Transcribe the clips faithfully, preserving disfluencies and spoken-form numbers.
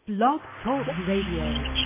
Blog Talk Radio.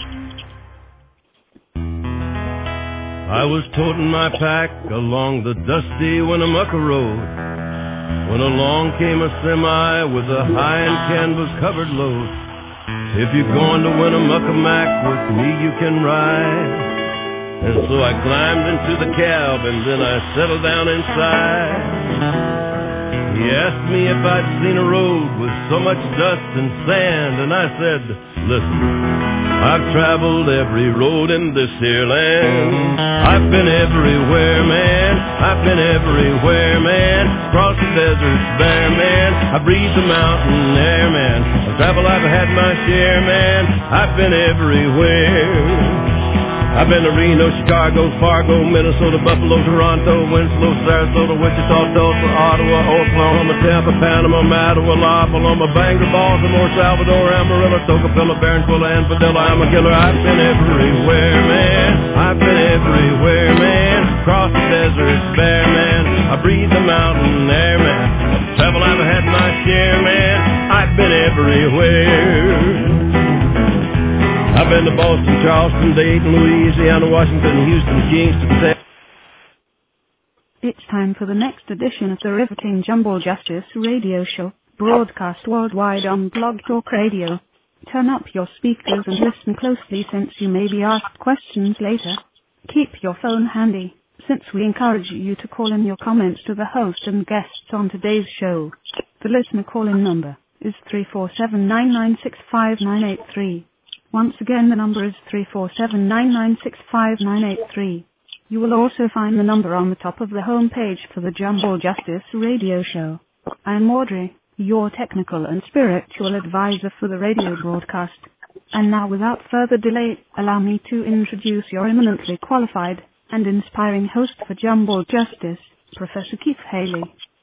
I was toting my pack along the dusty Winnemucca Road when along came a semi with a high and canvas-covered load. If you're going to Winnemucca Mac, with me you can ride. And so I climbed into the cab and then I settled down inside. He asked me if I'd seen a road with so much dust and sand, and I said, listen, I've traveled every road in this here land. I've been everywhere, man. I've been everywhere, man. Across the deserts bare, man. I breathe the mountain air, man. I've traveled, I've had my share, man. I've been everywhere. I've been to Reno, Chicago, Fargo, Minnesota, Buffalo, Toronto, Winslow, Sarasota, Wichita, Tulsa, Ottawa, Oklahoma, Tampa, Panama, Mattawa, La Paloma, Bangor, Baltimore, Salvador, Amarillo, Tocopilla, Barranquilla, and Padilla. I'm a killer. I've been everywhere, man. I've been everywhere, man. Across the deserts bare, man. I breathe the mountain air, man. Travel, I've had my share, man. I've been everywhere. I've been to Boston, Charleston, Dayton, Louisiana, Washington, Houston, Kingston, Texas. It's time for the next edition of the Riveting Jumbo Justice radio show, broadcast worldwide on Blog Talk Radio. Turn up your speakers and listen closely since you may be asked questions later. Keep your phone handy, since we encourage you to call in your comments to the host and guests on today's show. The listener call-in number is three four seven, nine nine six, five nine eight three. Once again, the number is three four seven, nine nine six, five nine eight three. You will also find the number on the top of the home page for the Jumbo Justice radio show. I'm Audrey, your technical and spiritual advisor for the radio broadcast. And now, without further delay, allow me to introduce your eminently qualified and inspiring host for Jumbo Justice, Professor Keith Haley.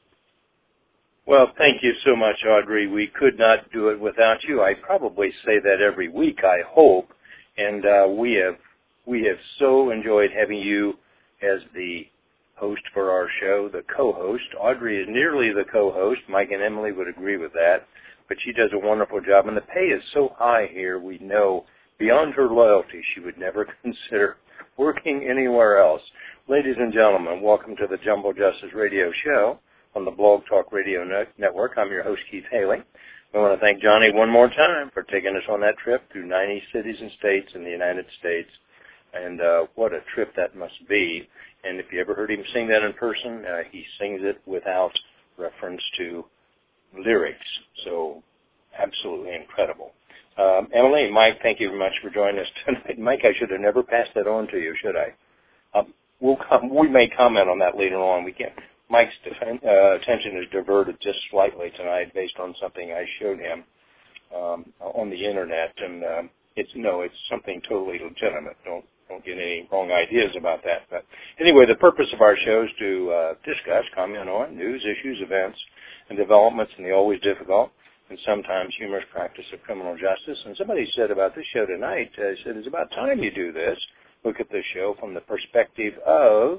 Well, thank you so much, Audrey. We could not do it without you. I probably say that every week, I hope. And uh, we have we have so enjoyed having you as the host for our show, the co-host. Audrey is nearly the co-host. Mike and Emily would agree with that. But she does a wonderful job. And the pay is so high here, we know beyond her loyalty, she would never consider working anywhere else. Ladies and gentlemen, welcome to the Jumbo Justice Radio Show on the Blog Talk Radio Network. I'm your host, Keith Haley. I want to thank Johnny one more time for taking us on that trip through ninety cities and states in the United States. And uh, what a trip that must be. And if you ever heard him sing that in person, uh, he sings it without reference to lyrics. So absolutely incredible. Um, Emily and Mike, thank you very much for joining us tonight. Mike, I should have never passed that on to you, should I? Um, we'll come, we may comment on that later on. We can't. Mike's defen- uh, attention is diverted just slightly tonight based on something I showed him um, on the internet, and um, it's no, it's something totally legitimate. Don't don't get any wrong ideas about that. But anyway, the purpose of our show is to uh, discuss, comment on news, issues, events, and developments in the always difficult and sometimes humorous practice of criminal justice. And somebody said about this show tonight, uh, said it's about time you do this. Look at this show from the perspective of,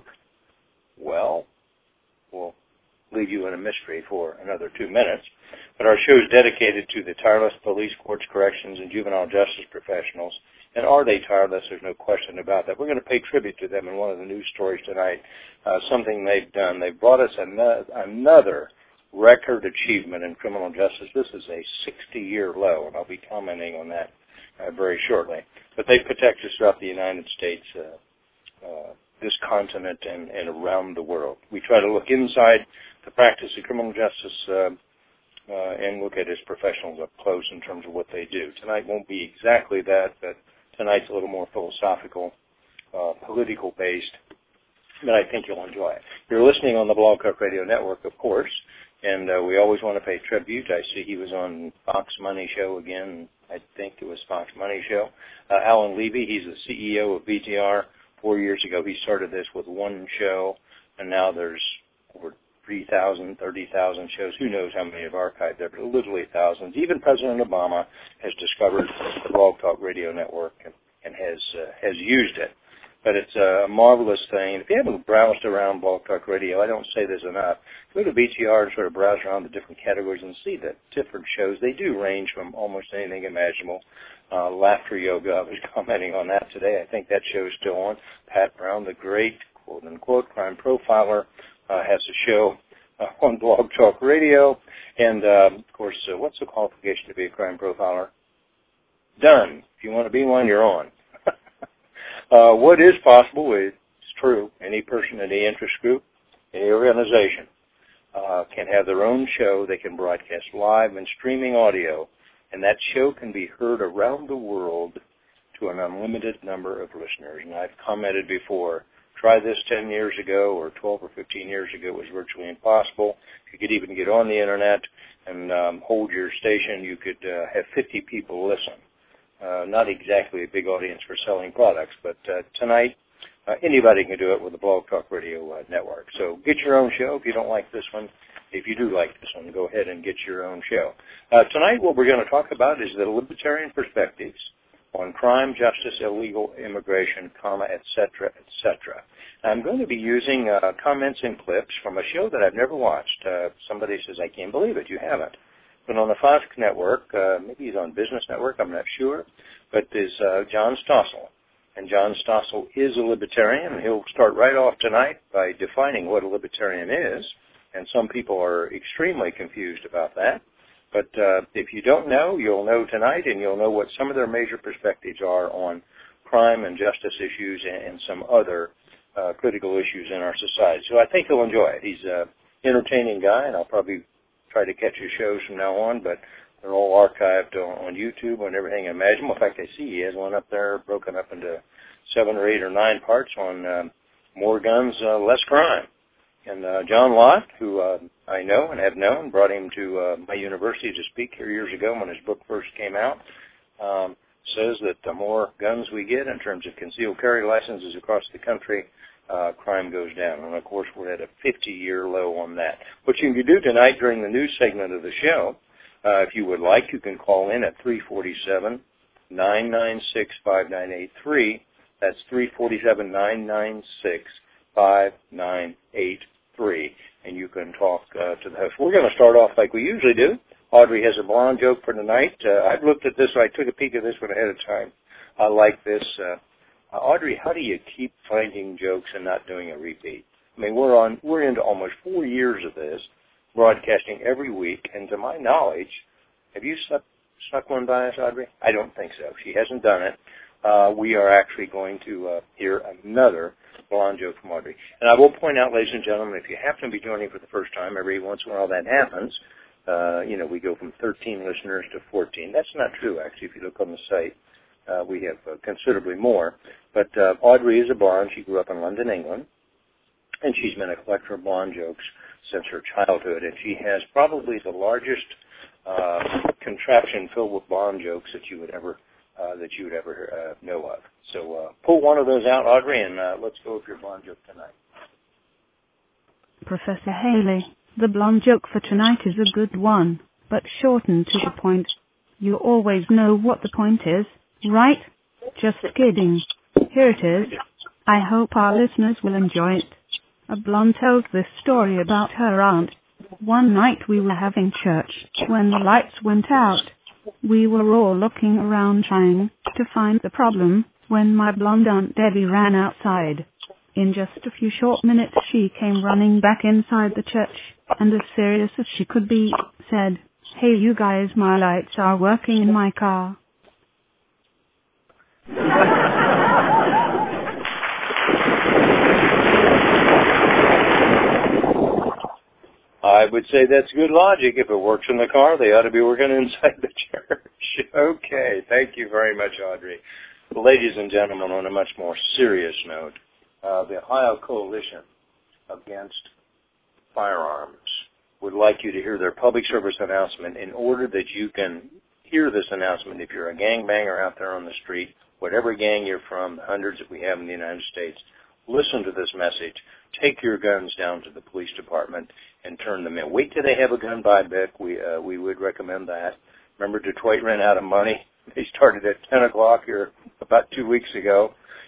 well, we'll leave you in a mystery for another two minutes. But our show is dedicated to the tireless police, courts, corrections, and juvenile justice professionals. And are they tireless? There's no question about that. We're going to pay tribute to them in one of the news stories tonight, uh, something they've done. They've brought us another, another record achievement in criminal justice. This is a sixty-year low, and I'll be commenting on that uh, very shortly. But they protect us throughout the United States, uh, uh, this continent, and, and around the world. We try to look inside the practice of criminal justice uh, uh, and look at as professionals up close in terms of what they do. Tonight won't be exactly that, but tonight's a little more philosophical, uh, political-based, but I think you'll enjoy it. You're listening on the Blog Talk Radio Network, of course, and uh, we always want to pay tribute. I see he was on Fox Money Show again. I think it was Fox Money Show. Uh, Alan Levy, he's the C E O of B T R. Four years ago, he started this with one show, and now there's over three thousand, thirty thousand shows. Who knows how many have archived there, but literally thousands. Even President Obama has discovered the Blog Talk Radio Network and, and has uh, has used it. but it's a marvelous thing. If you haven't browsed around Blog Talk Radio, I don't say this enough, go to B T R and sort of browse around the different categories and see the different shows. They do range from almost anything imaginable. Uh, laughter yoga, I was commenting on that today. I think that show is still on. Pat Brown, the great, quote-unquote, crime profiler, uh, has a show uh, on Blog Talk Radio. And, uh, of course, uh, what's the qualification to be a crime profiler? Done. If you want to be one, you're on. uh, what is possible is true. Any person, any interest group, any organization uh, can have their own show. They can broadcast live and streaming audio, and that show can be heard around the world to an unlimited number of listeners. And I've commented before, try this ten years ago or twelve or fifteen years ago. It was virtually impossible. If you could even get on the Internet and um, hold your station, you could uh, have fifty people listen. Uh, not exactly a big audience for selling products, but uh, tonight, uh, anybody can do it with the Blog Talk Radio uh, network. So get your own show if you don't like this one. If you do like this one, go ahead and get your own show. Uh, tonight what we're going to talk about is the libertarian perspectives on crime, justice, illegal immigration, comma, et cetera, et cetera. I'm going to be using uh, comments and clips from a show that I've never watched. Uh, somebody says, I can't believe it, you haven't. But on the Fox network, uh, maybe he's on Business Network, I'm not sure, but there's uh, John Stossel. And John Stossel is a libertarian, and he'll start right off tonight by defining what a libertarian is. And some people are extremely confused about that. But uh, if you don't know, you'll know tonight, and you'll know what some of their major perspectives are on crime and justice issues and, and some other uh, critical issues in our society. So I think you'll enjoy it. He's an entertaining guy, and I'll probably try to catch his shows from now on, but they're all archived on, on YouTube and everything imaginable. In fact, I see he has one up there broken up into seven or eight or nine parts on um, more guns, uh, less crime. And uh, John Lott, who uh, I know and have known, brought him to uh, my university to speak here years ago when his book first came out, um, says that the more guns we get in terms of concealed carry licenses across the country, uh, crime goes down. And, of course, we're at a fifty-year low on that. What you can do tonight during the news segment of the show, uh, if you would like, you can call in at three four seven, nine nine six, five nine eight three. That's three four seven, nine nine six, five nine eight three, and you can talk uh, to the host. We're going to start off like we usually do. Audrey has a blonde joke for tonight. Uh, I've looked at this. I took a peek at this one ahead of time. I like this. Uh, uh, Audrey, how do you keep finding jokes and not doing a repeat? I mean, we're on. We're into almost four years of this, broadcasting every week, and to my knowledge, have you snuck, snuck one by us, Audrey? I don't think so. She hasn't done it. Uh, we are actually going to uh, hear another blonde joke from Audrey. And I will point out, ladies and gentlemen, if you happen to be joining for the first time, every once in a while that happens. Uh, you know, we go from thirteen listeners to fourteen. That's not true, actually. If you look on the site, uh, we have uh, considerably more. But uh, Audrey is a blonde. She grew up in London, England, and she's been a collector of blonde jokes since her childhood. And she has probably the largest uh, contraption filled with blonde jokes that you would ever Uh, that you would ever uh, know of. So uh, pull one of those out, Audrey, and uh, let's go with your blonde joke tonight. Professor Haley, the blonde joke for tonight is a good one, but shortened to the point. You always know what the point is, right? Just kidding. Here it is. I hope our listeners will enjoy it. A blonde tells this story about her aunt. One night we were having church when the lights went out. We were all looking around trying to find the problem when my blonde Aunt Debbie ran outside. In just a few short minutes she came running back inside the church, and as serious as she could be, said, "Hey you guys, my lights are working in my car." I would say that's good logic. If it works in the car, they ought to be working inside the church. Okay, thank you very much, Audrey. Ladies and gentlemen, on a much more serious note, uh, the Ohio Coalition Against Firearms would like you to hear their public service announcement in order that you can hear this announcement. If you're a gangbanger out there on the street, whatever gang you're from, the hundreds that we have in the United States, listen to this message. Take your guns down to the police department and turn them in. Wait till they have a gun buyback. We uh, we would recommend that. Remember, Detroit ran out of money. They started at ten o'clock here about two weeks ago.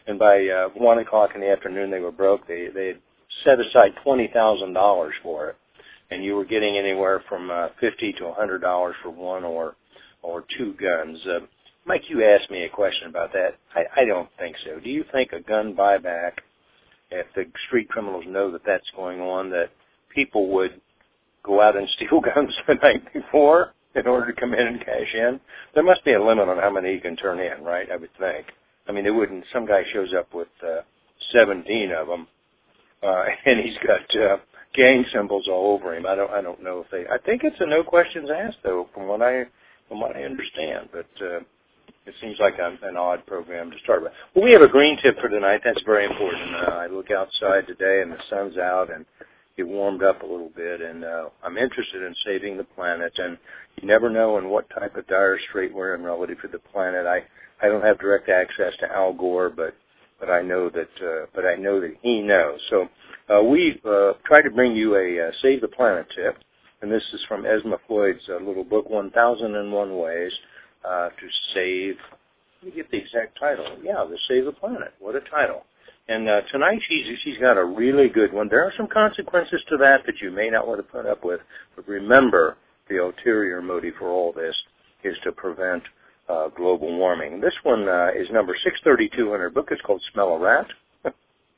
and by uh, one o'clock in the afternoon they were broke. They they had set aside twenty thousand dollars for it, and you were getting anywhere from uh, fifty to a hundred dollars for one or or two guns. Uh, Mike, you asked me a question about that. I, I don't think so. Do you think a gun buyback, if the street criminals know that that's going on, that people would go out and steal guns the night before in order to come in and cash in? There must be a limit on how many you can turn in, right? I would think. I mean, they wouldn't. Some guy shows up with uh, seventeen of them, uh, and he's got uh, gang symbols all over him. I don't. I don't know if they. I think it's a no questions asked, though, from what I from what I understand. But uh, it seems like a, an odd program to start with. Well, we have a green tip for tonight. That's very important. Uh, I look outside today, and the sun's out, and it warmed up a little bit, and uh, I'm interested in saving the planet. And you never know in what type of dire strait we're in relative to the planet. I, I don't have direct access to Al Gore, but but I know that uh, but I know that he knows. So uh, we uh, try to bring you a uh, Save the Planet tip, and this is from Esma Floyd's uh, little book, one thousand and one Ways uh, to Save. Let me get the exact title. Yeah, the Save the Planet. What a title! And uh, tonight she's she's got a really good one. There are some consequences to that that you may not want to put up with, but remember the ulterior motive for all this is to prevent uh, global warming. This one uh, is number six thirty-two in her book. It's called Smell a Rat. I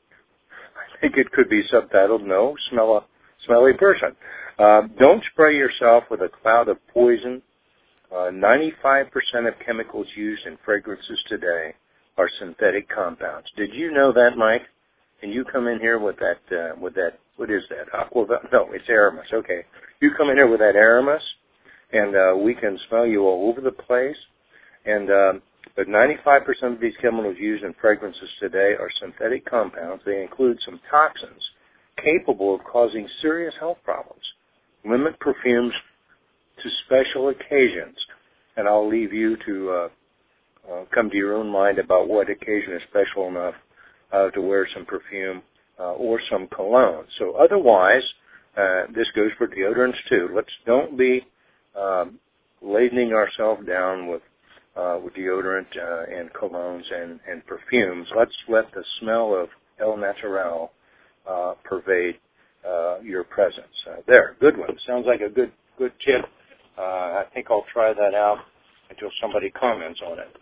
think it could be subtitled, No, Smell a Smelly Person. Uh, don't spray yourself with a cloud of poison. Uh, ninety-five percent of chemicals used in fragrances today are synthetic compounds. Did you know that, Mike? And you come in here with that, uh, with that, what is that? Aqua, no, it's Aramis. Okay. You come in here with that Aramis, and uh, we can smell you all over the place. And um, but ninety-five percent of these chemicals used in fragrances today are synthetic compounds. They include some toxins capable of causing serious health problems. Limit perfumes to special occasions. And I'll leave you to uh, uh, come to your own mind about what occasion is special enough uh, to wear some perfume uh, or some cologne. So otherwise, uh, this goes for deodorants too. Let's don't be um, ladening ourselves down with uh, with deodorant uh, and colognes and, and perfumes. Let's let the smell of El Natural uh, pervade uh, your presence. Uh, there, good one. Sounds like a good good tip. Uh, I think I'll try that out until somebody comments on it.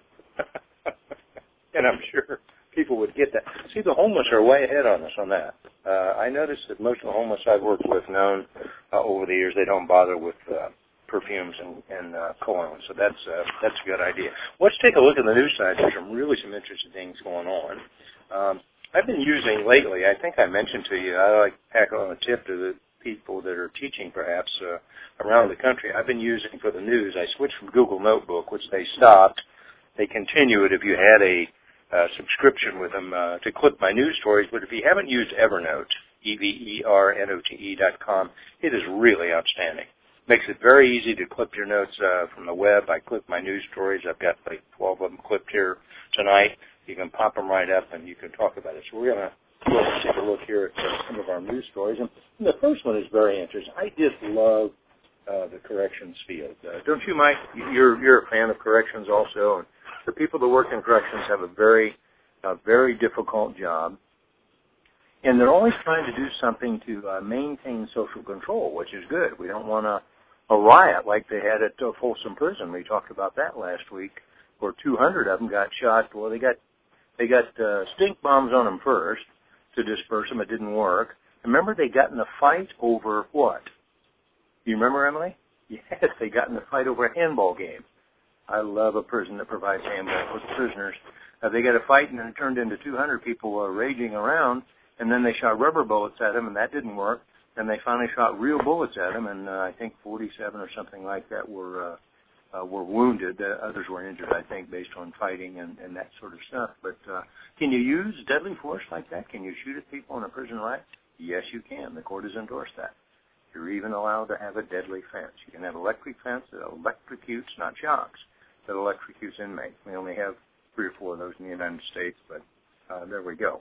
And I'm sure people would get that. See, the homeless are way ahead on us on that. Uh, I noticed that most of the homeless I've worked with known uh, over the years, they don't bother with uh, perfumes and, and uh, cologne. So that's uh, that's a good idea. Let's take a look at the news side. There's some really some interesting things going on. Um, I've been using lately, I think I mentioned to you, I like to pack on a tip to the people that are teaching perhaps uh, around the country. I've been using for the news, I switched from Google Notebook, which they stopped. They continue it if you had a uh, subscription with them uh, to clip my news stories. But if you haven't used Evernote, E V E R N O T E dot com, it is really outstanding. Makes it very easy to clip your notes uh, from the web. I clip my news stories. I've got like twelve of them clipped here tonight. You can pop them right up and you can talk about it. So we're going to take a look here at uh, some of our news stories. And the first one is very interesting. I just love uh, the corrections field. Uh, don't you, Mike? You're, you're a fan of corrections also. And the people that work in corrections have a very, uh, very difficult job. And they're always trying to do something to uh, maintain social control, which is good. We don't want a, a riot like they had at uh, Folsom Prison. We talked about that last week, where two hundred of them got shot. Well, they got they got uh, stink bombs on them first to disperse them. It didn't work. Remember, they got in a fight over what? You remember, Emily? Yes, they got in a fight over a handball game. I love a prison that provides handball for the prisoners. Uh, they got a fight, and then it turned into two hundred people uh, raging around. And then they shot rubber bullets at him, and that didn't work. And they finally shot real bullets at him, and uh, I think forty-seven or something like that were uh, uh, were wounded. Uh, others were injured, I think, based on fighting and, and that sort of stuff. But uh, can you use deadly force like that? Can you shoot at people in a prison riot? Yes, you can. The court has endorsed that. You're even allowed to have a deadly fence. You can have electric fence that electrocutes, not shocks, that electrocutes inmates. We only have three or four of those in the United States, but uh, there we go.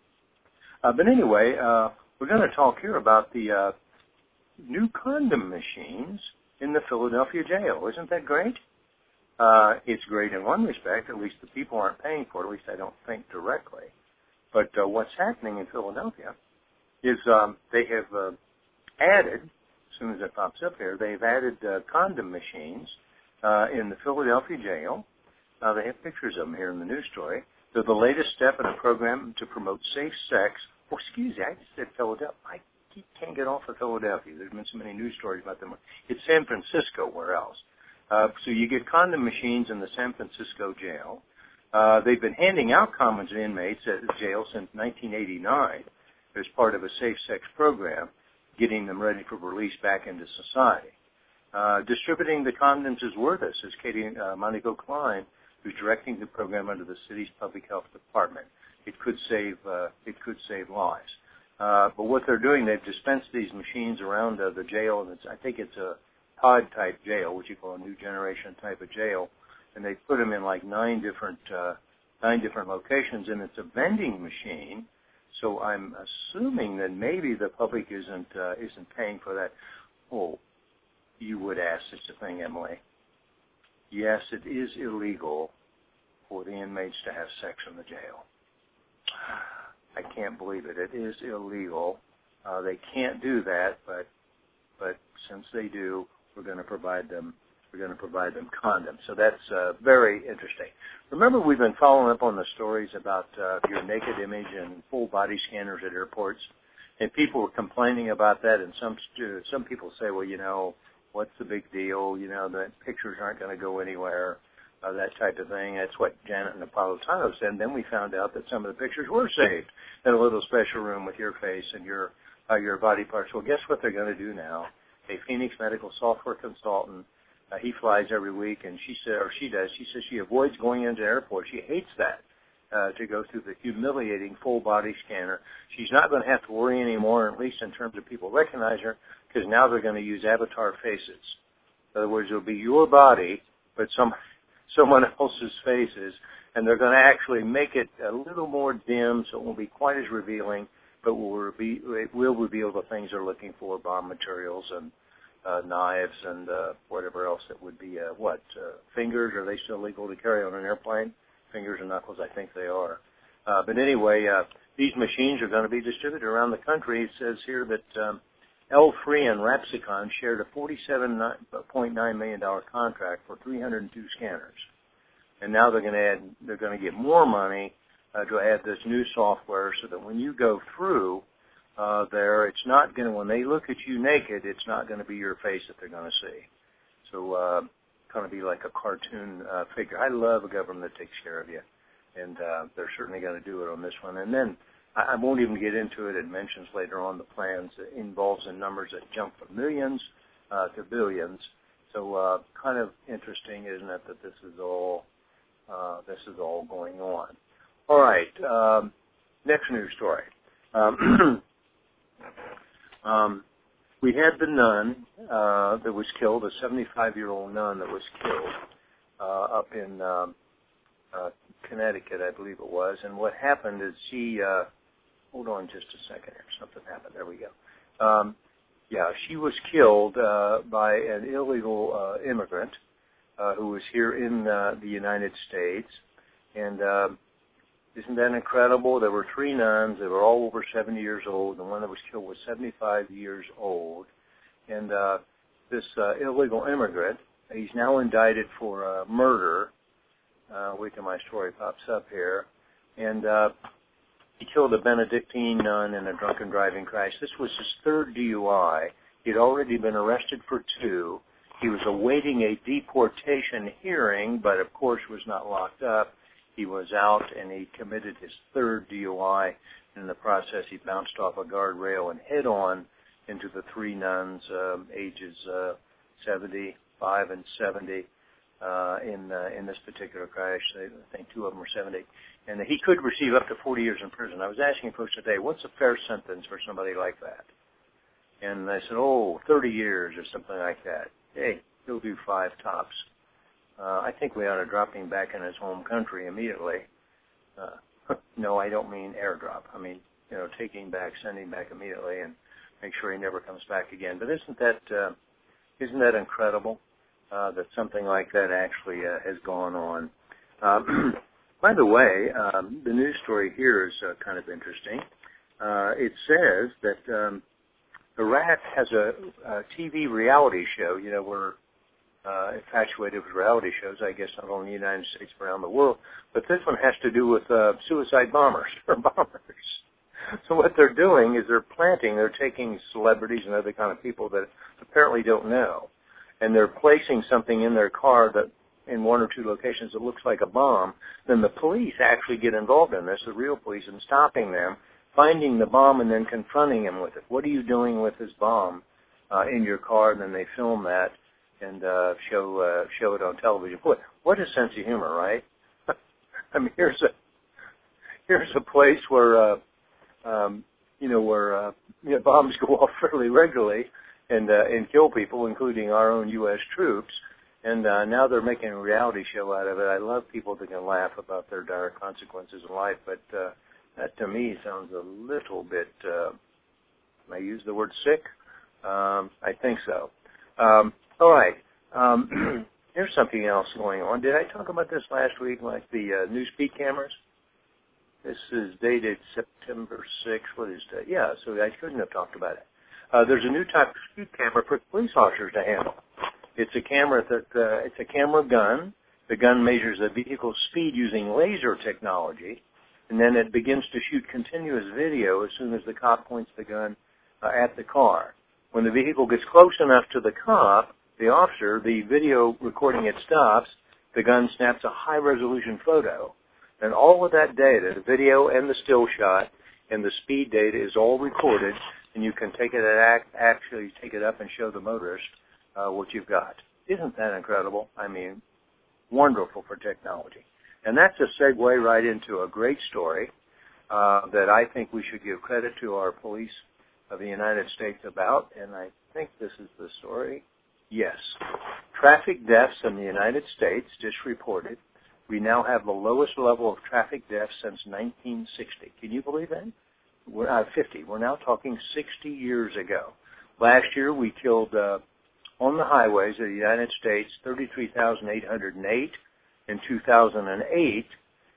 Uh, but anyway, uh, we're going to talk here about the uh, new condom machines in the Philadelphia jail. Isn't that great? Uh, it's great in one respect. At least the people aren't paying for it. At least I don't think directly. But uh, what's happening in Philadelphia is um, they have uh, added, as soon as it pops up here, they've added uh, condom machines uh, in the Philadelphia jail. Uh, they have pictures of them here in the news story. They're the latest step in a program to promote safe sex. Oh, excuse me, I just said Philadelphia. I can't get off of Philadelphia. There's been so many news stories about them. It's San Francisco. Where else? Uh, so you get condom machines in the San Francisco jail. Uh, they've been handing out condoms to inmates at the jail since nineteen eighty-nine as part of a safe sex program, getting them ready for release back into society. Uh, distributing the condoms is worth it, says Katie uh, Monaco Klein, who's directing the program under the city's public health department. It could save uh, it could save lives. Uh, but what they're doing, they've dispensed these machines around uh, the jail, and it's, I think it's a pod-type jail, which you call a new generation type of jail, and they put them in like nine different uh, nine different locations, and it's a vending machine. So I'm assuming that maybe the public isn't uh, isn't paying for that. Oh, you would ask such a thing, Emily. Yes, it is illegal for the inmates to have sex in the jail. I can't believe it. It is illegal. Uh, they can't do that, but but since they do, we're going to provide them. We're going to provide them condoms. So that's uh, very interesting. Remember, we've been following up on the stories about uh, your naked image and full body scanners at airports, and people were complaining about that. And some some people say, well, you know, what's the big deal? You know, the pictures aren't going to go anywhere. Uh, that type of thing. That's what Janet Napolitano said. And then we found out that some of the pictures were saved in a little special room with your face and your uh, your body parts. Well, guess what they're going to do now? A Phoenix medical software consultant, uh, he flies every week, and she said, or she does, she says she avoids going into airports. She hates that, uh, to go through the humiliating full body scanner. She's not going to have to worry anymore, at least in terms of people recognize her, because now they're going to use avatar faces. In other words, it'll be your body, but some someone else's faces, and they're going to actually make it a little more dim so it won't be quite as revealing, but will be, it will reveal the things they're looking for, bomb materials and uh, knives and uh, whatever else that would be, uh, what, uh, fingers? Are they still legal to carry on an airplane? Fingers and knuckles, I think they are. Uh, but anyway, uh, these machines are going to be distributed around the country. It says here that um, L three and Rapsicon shared a forty-seven point nine million dollars contract for three hundred two scanners, and now they're going to add. They're going to get more money uh, to add this new software, so that when you go through uh, there, it's not going to. When they look at you naked, it's not going to be your face that they're going to see. So, uh, going to be like a cartoon uh, figure. I love a government that takes care of you, and uh, they're certainly going to do it on this one. And then. I won't even get into it. It mentions later on the plans. It involves in numbers that jump from millions uh, to billions. So uh, kind of interesting, isn't it, that this is all uh, this is all going on. All right. Um, next news story. Um, um, we had the nun uh, that was killed, a seventy-five-year-old nun that was killed uh, up in um, uh, Connecticut, I believe it was. And what happened is she. Uh, Hold on just a second here. Something happened. There we go. Um, yeah, she was killed uh, by an illegal uh, immigrant uh, who was here in uh, the United States. And uh, isn't that incredible? There were three nuns. They were all over seventy years old. The one that was killed was seventy-five years old. And uh, this uh, illegal immigrant, he's now indicted for uh, murder. Uh, wait till my story pops up here. And... Uh, He killed a Benedictine nun in a drunken driving crash. This was his third D U I. He'd already been arrested for two. He was awaiting a deportation hearing, but of course was not locked up. He was out, and he committed his third D U I. In the process, he bounced off a guardrail and head-on into the three nuns, um, ages uh, seventy-five and seventy, uh, in uh, in this particular crash. I think two of them were seventy. And he could receive up to forty years in prison. I was asking folks today, what's a fair sentence for somebody like that? And they said, oh, thirty years or something like that. Hey, he'll do five tops. Uh, I think we ought to drop him back in his home country immediately. Uh, no, I don't mean airdrop. I mean, you know, take him back, send him back immediately, and make sure he never comes back again. But isn't that uh, isn't that incredible? uh, that something like that actually uh, has gone on. Um, by the way, um, the news story here is uh, kind of interesting. Uh, it says that um, Iraq has a, a T V reality show. You know, we're uh, infatuated with reality shows, I guess, not only in the United States but around the world. But this one has to do with uh, suicide bombers or bombers. So what they're doing is they're planting, they're taking celebrities and other kind of people that apparently don't know, and they're placing something in their car that in one or two locations that looks like a bomb. Then the police actually get involved in this, the real police, and stopping them, finding the bomb, and then confronting him with it. What are you doing with this bomb uh, in your car? And then they film that and uh, show uh, show it on television. Boy, what a sense of humor, right? I mean, here's a here's a place where uh, um, you know where uh, you know, bombs go off fairly regularly and uh, and kill people, including our own U S troops. And uh, now they're making a reality show out of it. I love people that can laugh about their dire consequences in life, but uh, that to me sounds a little bit. Uh, can I use the word sick? Um, I think so. Um, all right. Um, here's something else going on. Did I talk about this last week, like the uh, new speed cameras? This is dated September sixth. What is that? Yeah, so I couldn't have talked about it. Uh, there's a new type of speed camera for police officers to handle. It's a camera that uh, it's a camera gun. The gun measures the vehicle's speed using laser technology, and then it begins to shoot continuous video as soon as the cop points the gun uh, at the car. When the vehicle gets close enough to the cop, the officer, the video recording it stops, the gun snaps a high-resolution photo. And all of that data, the video and the still shot and the speed data is all recorded, and you can take it at actually take it up and show the motorist uh, what you've got. Isn't that incredible? I mean, wonderful for technology. And that's a segue right into a great story uh, that I think we should give credit to our police of the United States about, and I think this is the story. Yes. Traffic deaths in the United States, just reported. We now have the lowest level of traffic deaths since nineteen sixty. Can you believe that? We're uh, fifty. We're now talking sixty years ago. Last year we killed uh, on the highways of the United States thirty-three thousand eight hundred eight. In two thousand eight,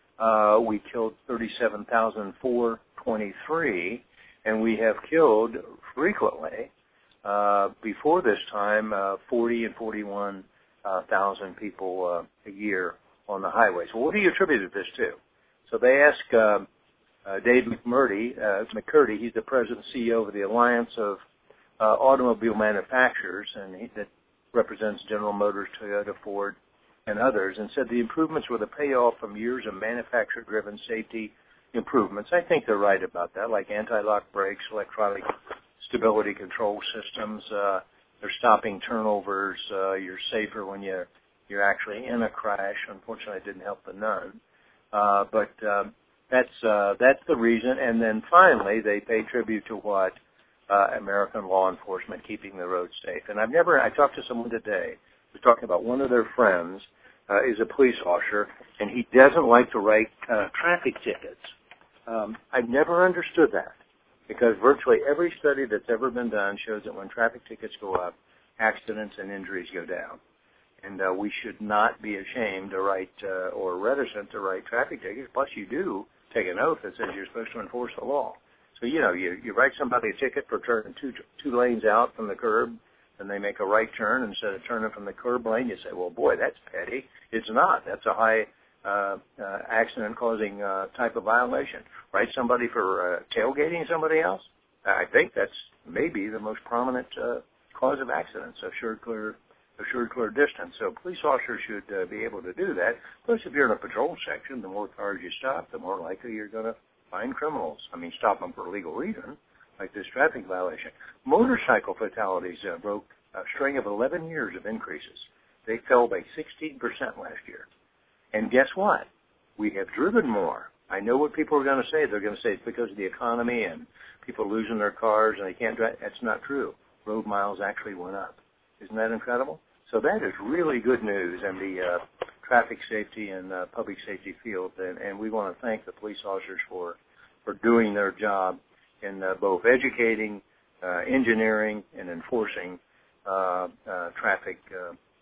uh, we killed thirty-seven thousand four hundred twenty-three, and we have killed frequently uh, before this time uh, forty and forty-one thousand people uh, a year on the highways. Well, what do you attribute this to? So they ask uh, uh, Dave McMurdy, uh, McCurdy, he's the president and C E O of the Alliance of uh, Automobile Manufacturers, and he, that represents General Motors, Toyota, Ford, and others, and said the improvements were the payoff from years of manufacturer-driven safety improvements. I think they're right about that, like anti-lock brakes, electronic stability control systems. Uh, they're stopping turnovers. Uh, you're safer when you're, you're actually in a crash. Unfortunately, it didn't help the none. Uh, but um, that's uh, that's the reason. And then finally, they pay tribute to what? Uh, American law enforcement keeping the roads safe. And I've never, I talked to someone today who was talking about one of their friends uh, is a police officer, and he doesn't like to write uh, traffic tickets. Um, I've never understood that, because virtually every study that's ever been done shows that when traffic tickets go up, accidents and injuries go down. And uh, we should not be ashamed to write uh, or reticent to write traffic tickets. Plus, you do take an oath that says you're supposed to enforce the law. So, you know, you, you write somebody a ticket for turning two, two lanes out from the curb, and they make a right turn instead of turning from the curb lane. You say, well, boy, that's petty. It's not. That's a high uh, uh, accident-causing uh, type of violation. Write somebody for uh, tailgating somebody else? I think that's maybe the most prominent uh, cause of accidents, assured clear, assured clear distance. So police officers should uh, be able to do that. Plus, if you're in a patrol section, the more cars you stop, the more likely you're going to find criminals. I mean, stop them for a legal reason, like this traffic violation. Motorcycle fatalities uh, broke a string of eleven years of increases. They fell by sixteen percent last year. And guess what? We have driven more. I know what people are going to say. They're going to say it's because of the economy and people losing their cars and they can't drive. That's not true. Road miles actually went up. Isn't that incredible? So that is really good news in the uh, traffic safety and uh, public safety field. And, and we want to thank the police officers for, for doing their job in uh, both educating, uh, engineering, and enforcing uh, uh, traffic uh,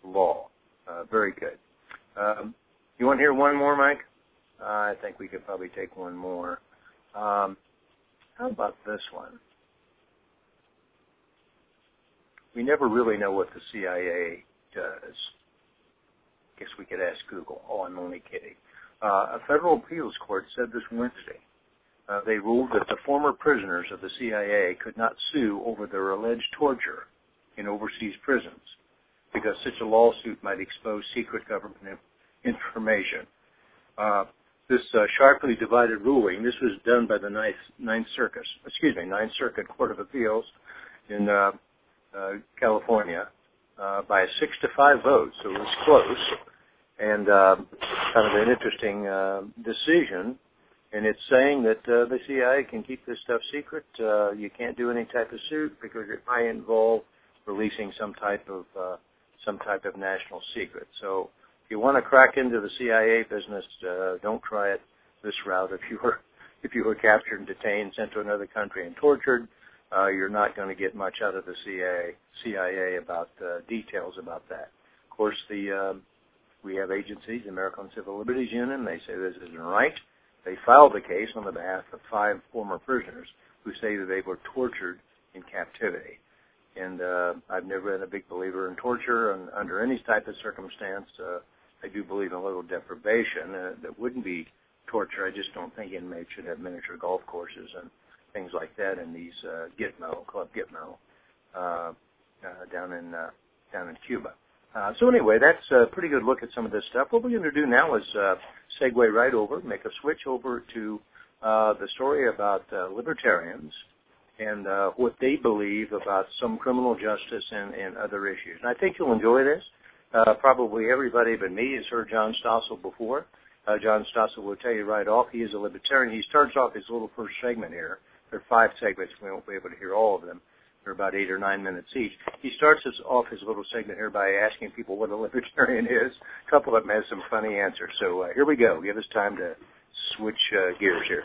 law. Uh, very good. Um, you want to hear one more, Mike? Uh, I think we could probably take one more. Um, how about this one? We never really know what the C I A does. Guess we could ask Google. Oh, I'm only kidding. Uh, a federal appeals court said this Wednesday. Uh, they ruled that the former prisoners of the C I A could not sue over their alleged torture in overseas prisons because such a lawsuit might expose secret government information. Uh, this uh, sharply divided ruling, this was done by the Ninth, Ninth Circuit, excuse me, Ninth Circuit Court of Appeals in uh, uh, California uh, by a six to five vote, so it was close, and uh, kind of an interesting uh, decision. And it's saying that uh, the C I A can keep this stuff secret. Uh, you can't do any type of suit because it might involve releasing some type of uh, some type of national secret. So if you want to crack into the C I A business, uh, don't try it this route. If you were if you were captured and detained, sent to another country and tortured, uh, you're not going to get much out of the C I A, C I A about uh, details about that. Of course, the um, we have agencies, the American Civil Liberties Union. They say this isn't right. They filed the case on the behalf of five former prisoners who say that they were tortured in captivity. And uh, I've never been a big believer in torture, and under any type of circumstance, uh, I do believe in a little deprivation. Uh, that wouldn't be torture. I just don't think inmates should have miniature golf courses and things like that in these uh, Gitmo, Club Gitmo, uh, uh, down in uh, down in Cuba. Uh, so anyway, that's a pretty good look at some of this stuff. What we're going to do now is uh, segue right over, make a switch over to uh, the story about uh, libertarians and uh, what they believe about some criminal justice and, and other issues. And I think you'll enjoy this. Uh, probably everybody but me has heard John Stossel before. Uh, John Stossel will tell you right off he is a libertarian. He starts off his little first segment here. There are five segments. We won't be able to hear all of them. They're about eight or nine minutes each. He starts his, off his little segment here by asking people what a libertarian is. A couple of them have some funny answers. So uh, here we go. Give us time to switch uh, gears here.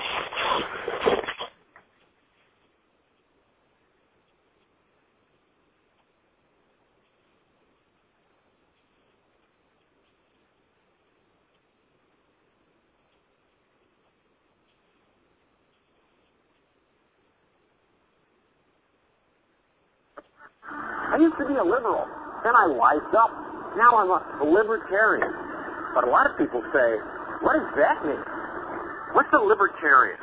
I used to be a liberal. Then I wised up. Now I'm a libertarian. But a lot of people say, what does that mean? What's a libertarian?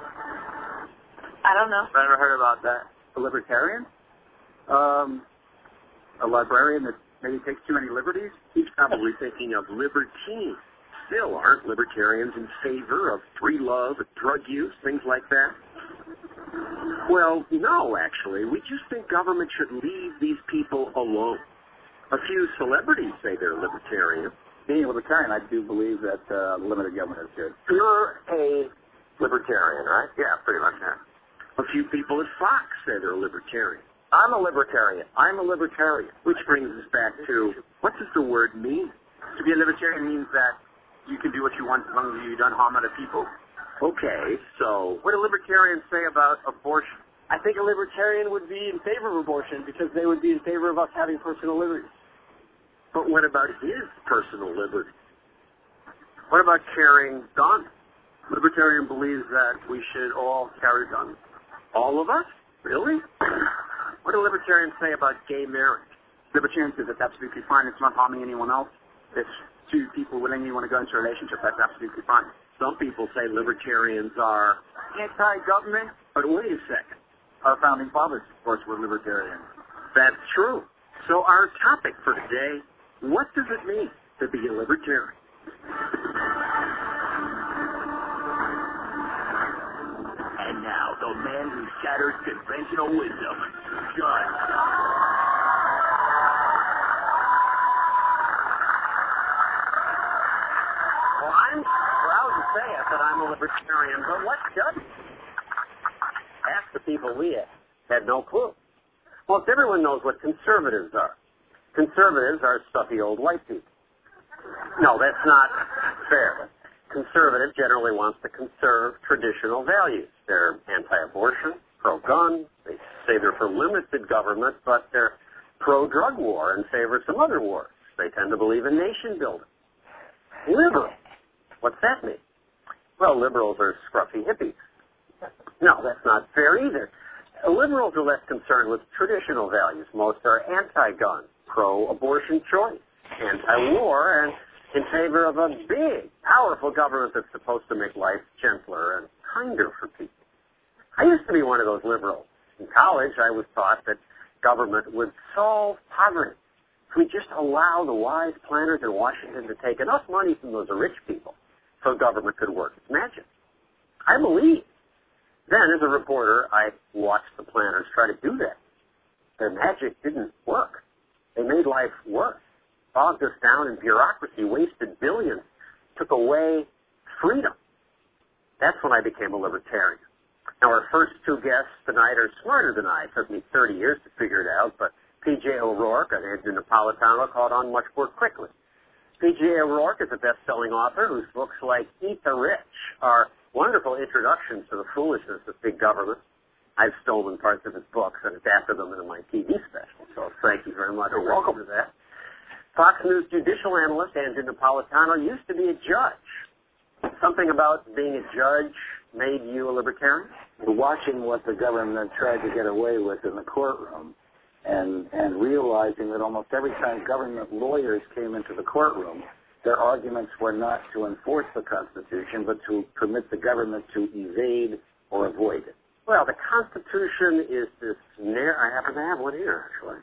I don't know. I never heard about that. A libertarian? Um, a librarian that maybe takes too many liberties? He's probably thinking of libertines. Still, aren't libertarians in favor of free love, drug use, things like that? Well, no, actually. We just think government should leave these people alone. A few celebrities say they're libertarian. Being a libertarian, I do believe that uh, limited government is good. You're a libertarian, right? Yeah, pretty much, yeah. A few people at Fox say they're libertarian. I'm a libertarian. I'm a libertarian. Which brings us back to, what does the word mean? To be a libertarian means that you can do what you want as long as you don't harm other people. Okay, so... What do libertarians say about abortion? I think a libertarian would be in favor of abortion because they would be in favor of us having personal liberties. But what about his personal liberty? What about carrying guns? Libertarian believes that we should all carry guns. All of us? Really? What do libertarians say about gay marriage? Libertarians say that's absolutely fine. It's not harming anyone else. It's two people willingly want to go into a relationship. That's absolutely fine. Some people say libertarians are anti-government. But wait a second. Our founding fathers, of course, were libertarians. That's true. So our topic for today, what does it mean to be a libertarian? And now, the man who shatters conventional wisdom, John. Well, I'm proud to say it that I'm a libertarian, but what does it? Ask the people we had. Had no clue. Most everyone knows what conservatives are. Conservatives are stuffy old white people. No, that's not fair. Conservative generally wants to conserve traditional values. They're anti-abortion, pro-gun. They say they're for limited government, but they're pro-drug war and favor some other wars. They tend to believe in nation building. Liberal. What's that mean? Well, liberals are scruffy hippies. No, that's not fair either. Liberals are less concerned with traditional values. Most are anti-gun, pro-abortion choice, anti-war, and in favor of a big, powerful government that's supposed to make life gentler and kinder for people. I used to be one of those liberals. In college, I was taught that government would solve poverty if we just allow the wise planners in Washington to take enough money from those rich people so government could work its magic. I believed. Then, as a reporter, I watched the planners try to do that. Their magic didn't work. They made life worse, bogged us down in bureaucracy, wasted billions, took away freedom. That's when I became a libertarian. Now, our first two guests tonight are smarter than I. It took me thirty years to figure it out, but P J O'Rourke and Andrew Napolitano caught on much more quickly. P J O'Rourke is a best-selling author whose books like Eat the Rich are wonderful introductions to the foolishness of big government. I've stolen parts of his books and adapted them into my T V special, so thank you very much. You're welcome to that. Fox News judicial analyst Andrew Napolitano used to be a judge. Something about being a judge made you a libertarian? Watching what the government tried to get away with in the courtroom and, and realizing that almost every time government lawyers came into the courtroom, their arguments were not to enforce the Constitution, but to permit the government to evade or avoid it. Well, the Constitution is this narrow, I happen to have one here, actually,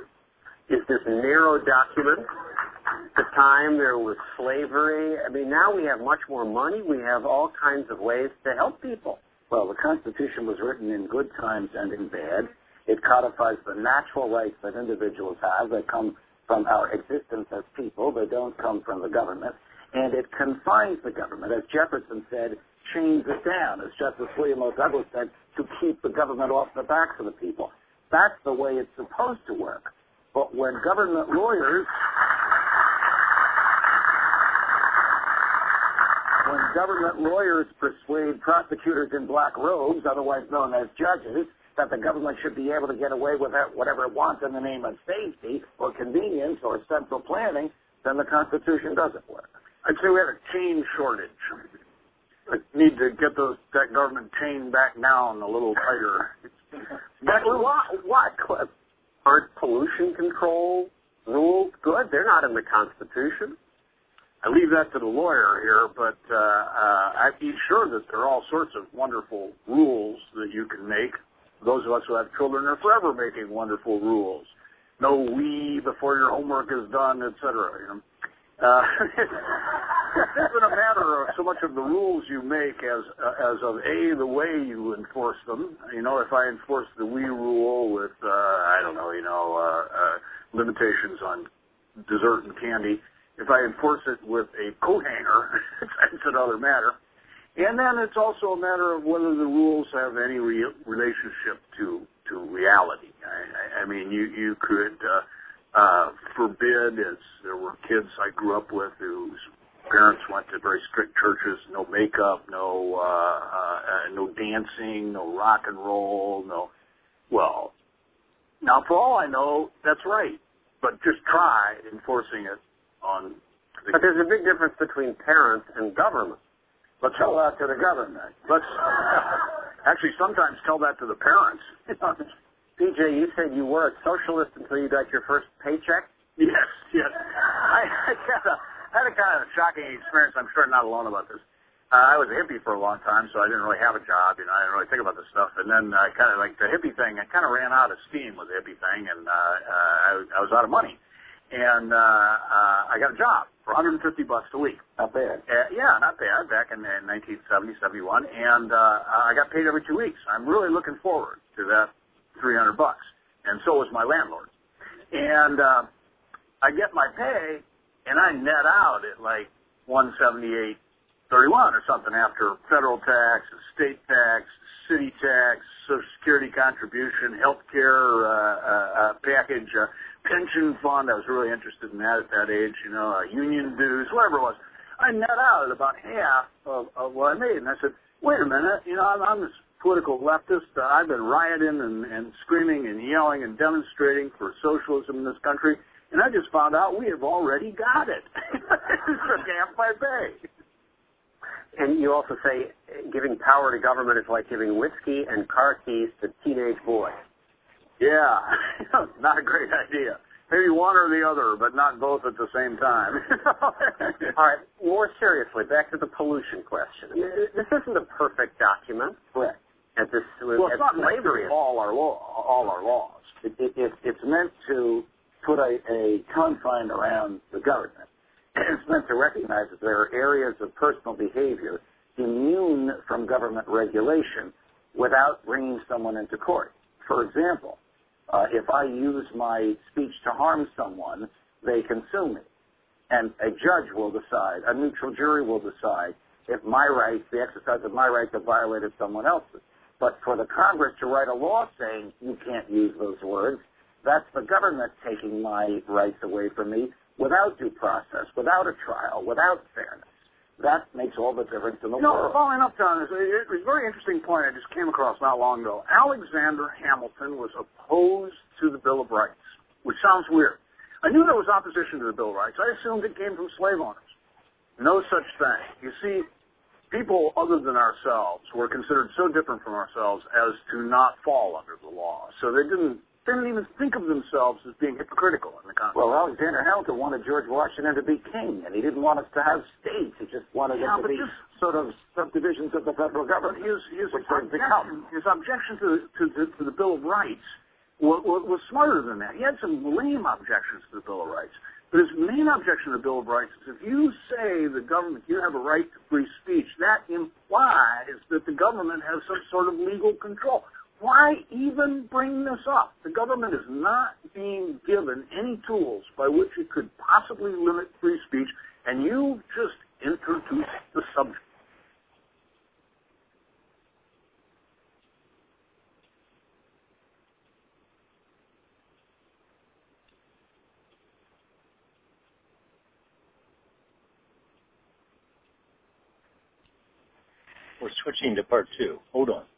is this narrow document. At the time there was slavery. I mean, now we have much more money. We have all kinds of ways to help people. Well, the Constitution was written in good times and in bad. It codifies the natural rights that individuals have that come from our existence as people. They don't come from the government. And it confines the government, as Jefferson said, chains it down, as Justice William O. Douglas said, to keep the government off the backs of the people. That's the way it's supposed to work. But when government lawyers... When government lawyers persuade prosecutors in black robes, otherwise known as judges, that the government should be able to get away with whatever it wants in the name of safety or convenience or central planning, then the Constitution doesn't work. I'd say we have a chain shortage. I need to get those that government chain back down a little tighter. But what, what? Aren't pollution control rules good? They're not in the Constitution. I leave that to the lawyer here, but uh, uh, I'd be sure that there are all sorts of wonderful rules that you can make. Those of us who have children are forever making wonderful rules. No we before your homework is done, et cetera. You know? uh, it isn't a matter of so much of the rules you make as uh, as of A, the way you enforce them. You know, if I enforce the we rule with, uh, I don't know, you know, uh, uh, limitations on dessert and candy, if I enforce it with a coat hanger, it's another matter. And then it's also a matter of whether the rules have any re- relationship to, to reality. I, I mean, you, you could uh, uh, forbid, as there were kids I grew up with whose parents went to very strict churches, no makeup, no uh, uh, no dancing, no rock and roll, no, well, now for all I know, that's right. But just try enforcing it on the... But there's a big difference between parents and government. Let's tell that to the government. Let's actually sometimes tell that to the parents. P J, you said you were a socialist until you got your first paycheck? Yes, yes. I, I, had a, I had a kind of shocking experience. I'm sure I'm not alone about this. Uh, I was a hippie for a long time, so I didn't really have a job. You know, I didn't really think about this stuff. And then I uh, kind of like the hippie thing, I kind of ran out of steam with the hippie thing, and uh, uh, I, I was out of money. And uh, uh, I got a job for one hundred fifty bucks a week. Not bad. Uh, yeah, not bad. Back in, in nineteen seventy, seventy-one, and uh, I got paid every two weeks. I'm really looking forward to that three hundred bucks, and so was my landlord. And uh, I get my pay, and I net out at like one seventy-eight thirty-one or something after federal tax, state tax, city tax, Social Security contribution, health care uh, uh, uh, package. Uh, pension fund, I was really interested in that at that age, you know, uh, union dues, whatever it was. I net out at about half of, of what I made. And I said, wait a minute, you know, I'm, I'm this political leftist. Uh, I've been rioting and, and screaming and yelling and demonstrating for socialism in this country, and I just found out we have already got it. It's a Camp by Bay. And you also say giving power to government is like giving whiskey and car keys to teenage boys. Yeah, not a great idea. Maybe one or the other, but not both at the same time. All right, more seriously, back to the pollution question. This isn't a perfect document. Correct. At this, well, at it's not slavery. meant to all our law, all our laws. It, it, it, it's meant to put a, a confine around the government. It's meant to recognize that there are areas of personal behavior immune from government regulation without bringing someone into court. For example, uh, if I use my speech to harm someone, they can sue me. And a judge will decide, a neutral jury will decide if my rights, the exercise of my rights, have violated someone else's. But for the Congress to write a law saying you can't use those words, that's the government taking my rights away from me without due process, without a trial, without fairness. That makes all the difference in the you know, world. Following up on this, it was a very interesting point I just came across not long ago. Alexander Hamilton was opposed to the Bill of Rights, which sounds weird. I knew there was opposition to the Bill of Rights. I assumed it came from slave owners. No such thing. You see, people other than ourselves were considered so different from ourselves as to not fall under the law. So they didn't didn't even think of themselves as being hypocritical in the Constitution. Well, Alexander Hamilton wanted George Washington to be king, and he didn't want us to have states. He just wanted yeah, them to be just, sort of subdivisions of the federal government. His, his, objection, his objection to, to, to, to the Bill of Rights was, was smarter than that. He had some lame objections to the Bill of Rights. But his main objection to the Bill of Rights is if you say the government, you have a right to free speech, that implies that the government has some sort of legal control. Why even bring this up? The government is not being given any tools by which it could possibly limit free speech, and you just introduce the subject. We're switching to part two. Hold on.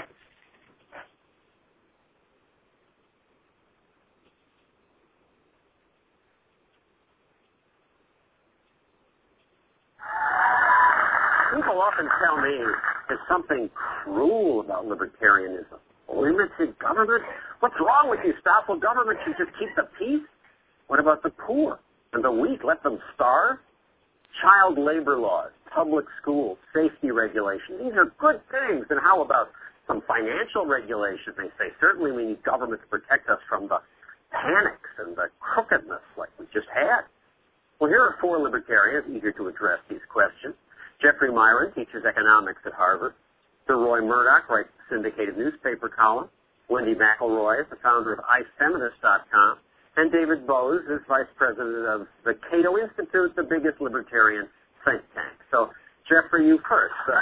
People often tell me there's something cruel about libertarianism. Limited government? What's wrong with you, Stop? Well, government should just keep the peace. What about the poor and the weak? Let them starve? Child labor laws, public schools, safety regulation. These are good things. And how about some financial regulation? They say certainly we need government to protect us from the panics and the crookedness like we just had. Well, here are four libertarians eager to address these questions. Jeffrey Myron teaches economics at Harvard. Sir Roy Murdoch writes a syndicated newspaper column. Wendy McElroy is the founder of i feminist dot com. And David Bose is vice president of the Cato Institute, the biggest libertarian think tank. So, Jeffrey, you first. Uh,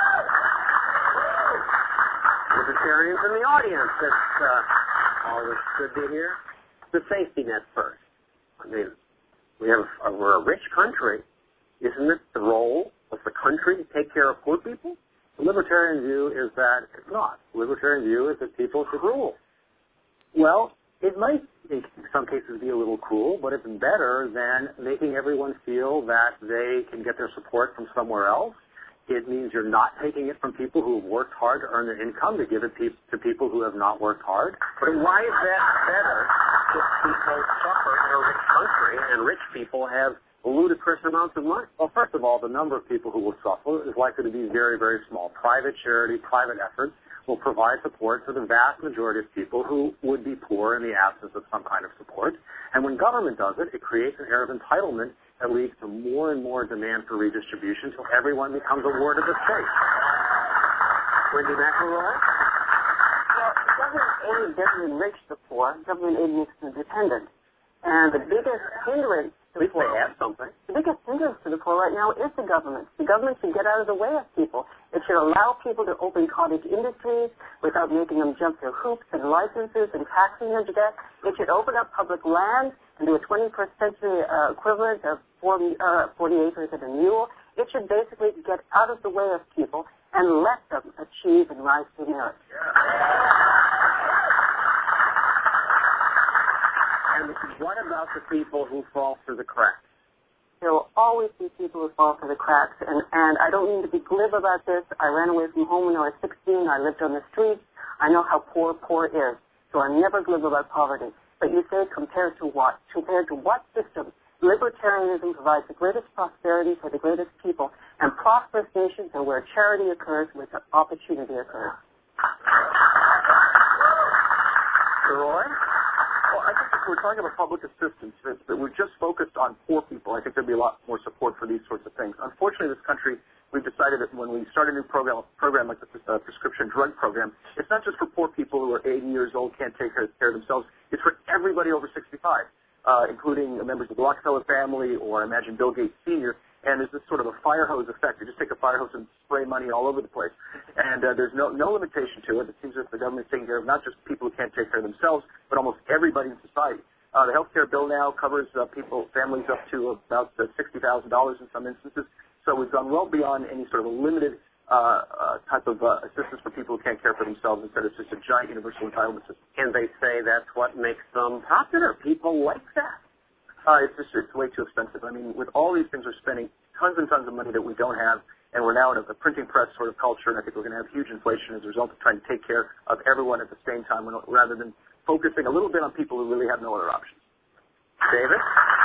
libertarians in the audience, it's uh, always good to hear. The safety net first. I mean, we have uh, we're a rich country. Isn't it the role of the country to take care of poor people? The libertarian view is that it's not. The libertarian view is that people should rule. Well, it might, in some cases, be a little cruel, but it's better than making everyone feel that they can get their support from somewhere else. It means you're not taking it from people who have worked hard to earn their income to give it to people who have not worked hard. But why is that better if people suffer in a rich country and rich people have ludicrous amounts of money? Well, first of all, the number of people who will suffer is likely to be very, very small. Private charity, private efforts will provide support to the vast majority of people who would be poor in the absence of some kind of support. And when government does it, it creates an air of entitlement that leads to more and more demand for redistribution until everyone becomes a ward of the state. Wendy McElroy? Well, government aid doesn't enrich the poor. Government aid makes them dependent. And the biggest hindrance At least they have something. The biggest hindrance to the poor right now is the government. The government should get out of the way of people. It should allow people to open cottage industries without making them jump through hoops and licenses and taxing them to death. It should open up public land and do a twenty-first century uh, equivalent of forty, uh, forty acres and a mule. It should basically get out of the way of people and let them achieve and rise to merit. And what about the people who fall through the cracks? There will always be people who fall through the cracks, and, and I don't mean to be glib about this. I ran away from home when I was sixteen. I lived on the streets. I know how poor poor is, so I'm never glib about poverty. But you say compared to what? Compared to what system? Libertarianism provides the greatest prosperity for the greatest people, and prosperous nations are where charity occurs, where opportunity occurs. Roy? Well, I think if we're talking about public assistance, that, that we're just focused on poor people, I think there'd be a lot more support for these sorts of things. Unfortunately, this country, we've decided that when we start a new program, program like the uh, prescription drug program, it's not just for poor people who are eighty years old, can't take care of themselves. It's for everybody over sixty-five, uh, including members of the Rockefeller family or, I imagine, Bill Gates Senior And there's this sort of a fire hose effect. You just take a fire hose and spray money all over the place. And uh, there's no, no limitation to it. It seems as if the government's taking care of not just people who can't take care of themselves, but almost everybody in society. Uh, the health care bill now covers uh, people, families up to about uh, sixty thousand dollars in some instances. So we've gone well beyond any sort of a limited uh, uh, type of uh, assistance for people who can't care for themselves. Instead, it's just a giant universal entitlement system. And they say that's what makes them popular. People like that. Uh, it's just it's way too expensive. I mean, with all these things, we're spending tons and tons of money that we don't have, and we're now in a, a printing press sort of culture, and I think we're going to have huge inflation as a result of trying to take care of everyone at the same time rather than focusing a little bit on people who really have no other options. David?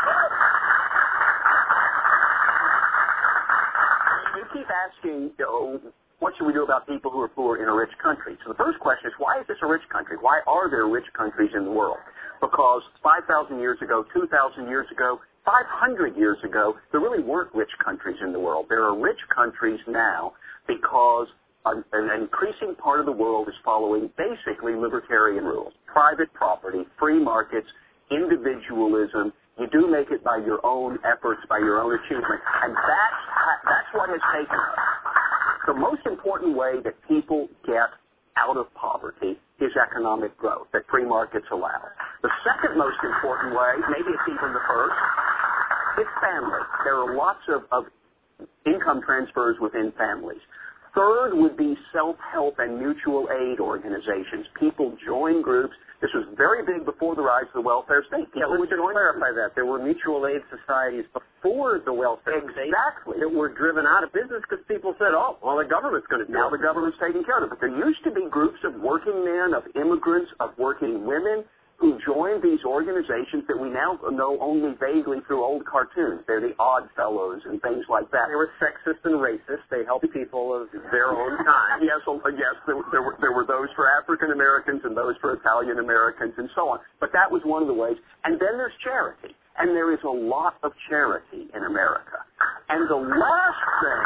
You keep asking, you know, what should we do about people who are poor in a rich country? So the first question is, why is this a rich country? Why are there rich countries in the world? Because five thousand years ago, two thousand years ago, five hundred years ago, there really weren't rich countries in the world. There are rich countries now because an, an increasing part of the world is following basically libertarian rules. Private property, free markets, individualism. You do make it by your own efforts, by your own achievement. And that's, that's what has taken us. The most important way that people get out of poverty is economic growth that free markets allow. The second most important way, maybe it's even the first, is family. There are lots of, of income transfers within families. Third would be self-help and mutual aid organizations. People join groups. This was very big before the rise of the welfare state. People yeah, let's just clarify that. There were mutual aid societies before the welfare exactly. state that were driven out of business because people said, oh, well, the government's going to do Now it. the government's taking care of it. But there used to be groups of working men, of immigrants, of working women who joined these organizations that we now know only vaguely through old cartoons. They're the Odd Fellows and things like that. They were sexist and racist. They helped people of their own kind. Yes, well, yes, there, there, were, there were those for African Americans and those for Italian Americans and so on. But that was one of the ways. And then there's charity. And there is a lot of charity in America. And the last thing,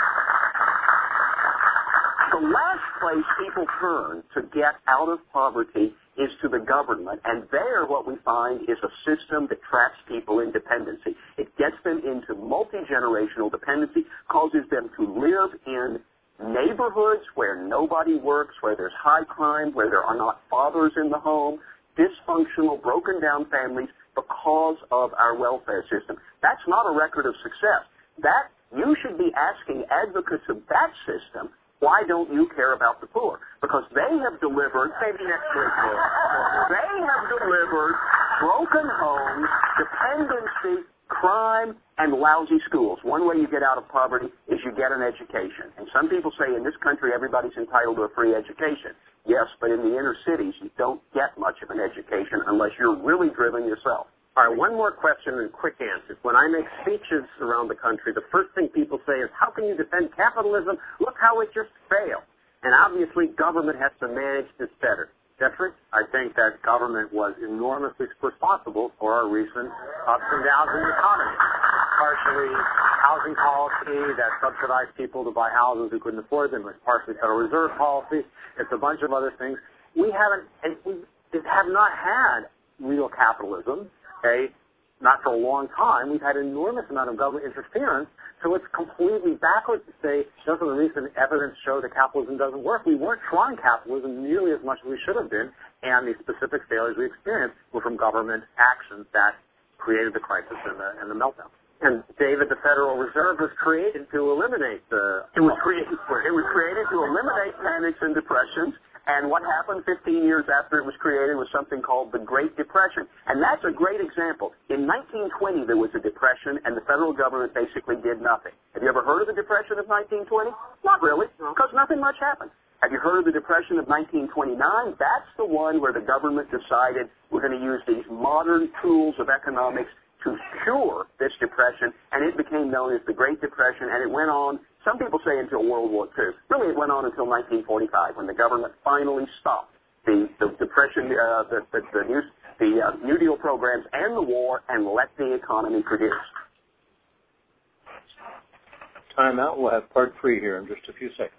the last place people turn to get out of poverty is to the government, and there what we find is a system that traps people in dependency. It gets them into multi-generational dependency, causes them to live in neighborhoods where nobody works, where there's high crime, where there are not fathers in the home, dysfunctional, broken down families because of our welfare system. That's not a record of success. That, you should be asking advocates of that system, why don't you care about the poor? Because they have delivered, maybe next week, they have delivered broken homes, dependency, crime, and lousy schools. One way you get out of poverty is you get an education. And some people say in this country everybody's entitled to a free education. Yes, but in the inner cities you don't get much of an education unless you're really driven yourself. All right, one more question and quick answers. When I make speeches around the country, the first thing people say is, how can you defend capitalism? Look how it just failed. And obviously, government has to manage this better. Jeffrey? I think that government was enormously responsible for our recent ups and downs in the economy. Partially housing policy that subsidized people to buy houses who couldn't afford them. It's partially Federal Reserve policy. It's a bunch of other things. We haven't, and we have not had real capitalism. Okay, not for a long time. We've had an enormous amount of government interference, so it's completely backwards to say, doesn't the recent evidence show that capitalism doesn't work? We weren't trying capitalism nearly as much as we should have been, and the specific failures we experienced were from government actions that created the crisis and the, and the meltdown. And David, the Federal Reserve was created to eliminate the. It was created. It was created to eliminate panics and depressions. And what happened fifteen years after it was created was something called the Great Depression. And that's a great example. In nineteen twenty, there was a depression, and the federal government basically did nothing. Have you ever heard of the Depression of nineteen twenty? Not really, because nothing much happened. Have you heard of the Depression of nineteen twenty-nine? That's the one where the government decided we're going to use these modern tools of economics to cure this depression, and it became known as the Great Depression, and it went on, some people say until World War Two. Really, it went on until nineteen forty-five, when the government finally stopped the, the depression, uh, the, the, the, new, the uh, New Deal programs and the war, and let the economy produce. Time out. We'll have part three here in just a few seconds.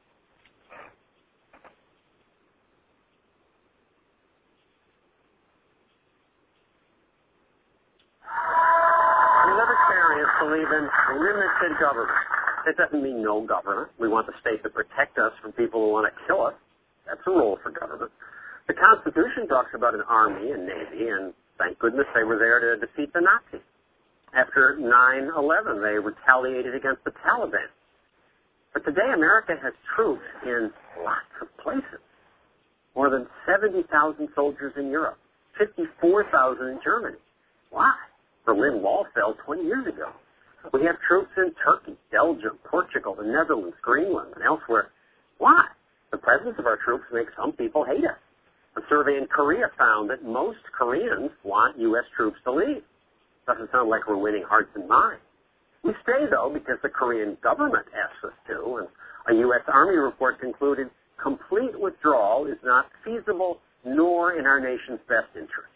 Believe in limited government. It doesn't mean no government. We want the state to protect us from people who want to kill us. That's a role for government. The Constitution talks about an army and navy, and thank goodness they were there to defeat the Nazis. After nine eleven, they retaliated against the Taliban. But today, America has troops in lots of places. More than seventy thousand soldiers in Europe, fifty-four thousand in Germany. Why? Berlin Wall fell twenty years ago. We have troops in Turkey, Belgium, Portugal, the Netherlands, Greenland, and elsewhere. Why? The presence of our troops makes some people hate us. A survey in Korea found that most Koreans want U S troops to leave. Doesn't sound like we're winning hearts and minds. We stay, though, because the Korean government asks us to, and a U S Army report concluded complete withdrawal is not feasible nor in our nation's best interest.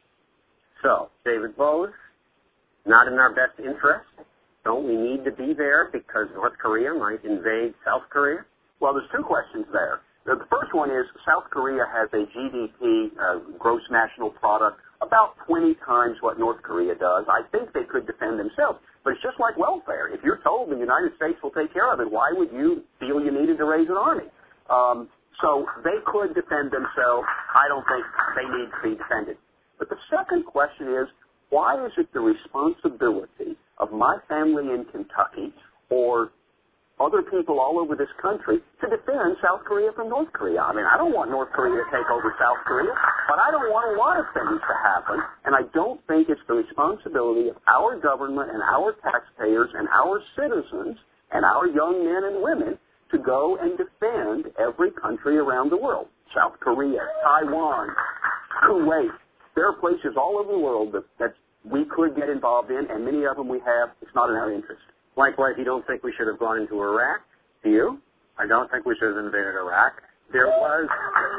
So, David Bose, not in our best interest? Don't we need to be there because North Korea might invade South Korea? Well, there's two questions there. The first one is South Korea has a G D P, uh, gross national product, about twenty times what North Korea does. I think they could defend themselves. But it's just like welfare. If you're told the United States will take care of it, why would you feel you needed to raise an army? Um, so they could defend themselves. I don't think they need to be defended. But the second question is, why is it the responsibility of my family in Kentucky or other people all over this country to defend South Korea from North Korea? I mean, I don't want North Korea to take over South Korea, but I don't want a lot of things to happen, and I don't think it's the responsibility of our government and our taxpayers and our citizens and our young men and women to go and defend every country around the world. South Korea, Taiwan, Kuwait. There are places all over the world that, that we could get involved in, and many of them we have. It's not in our interest. Likewise, you don't think we should have gone into Iraq? Do you? I don't think we should have invaded Iraq. There was,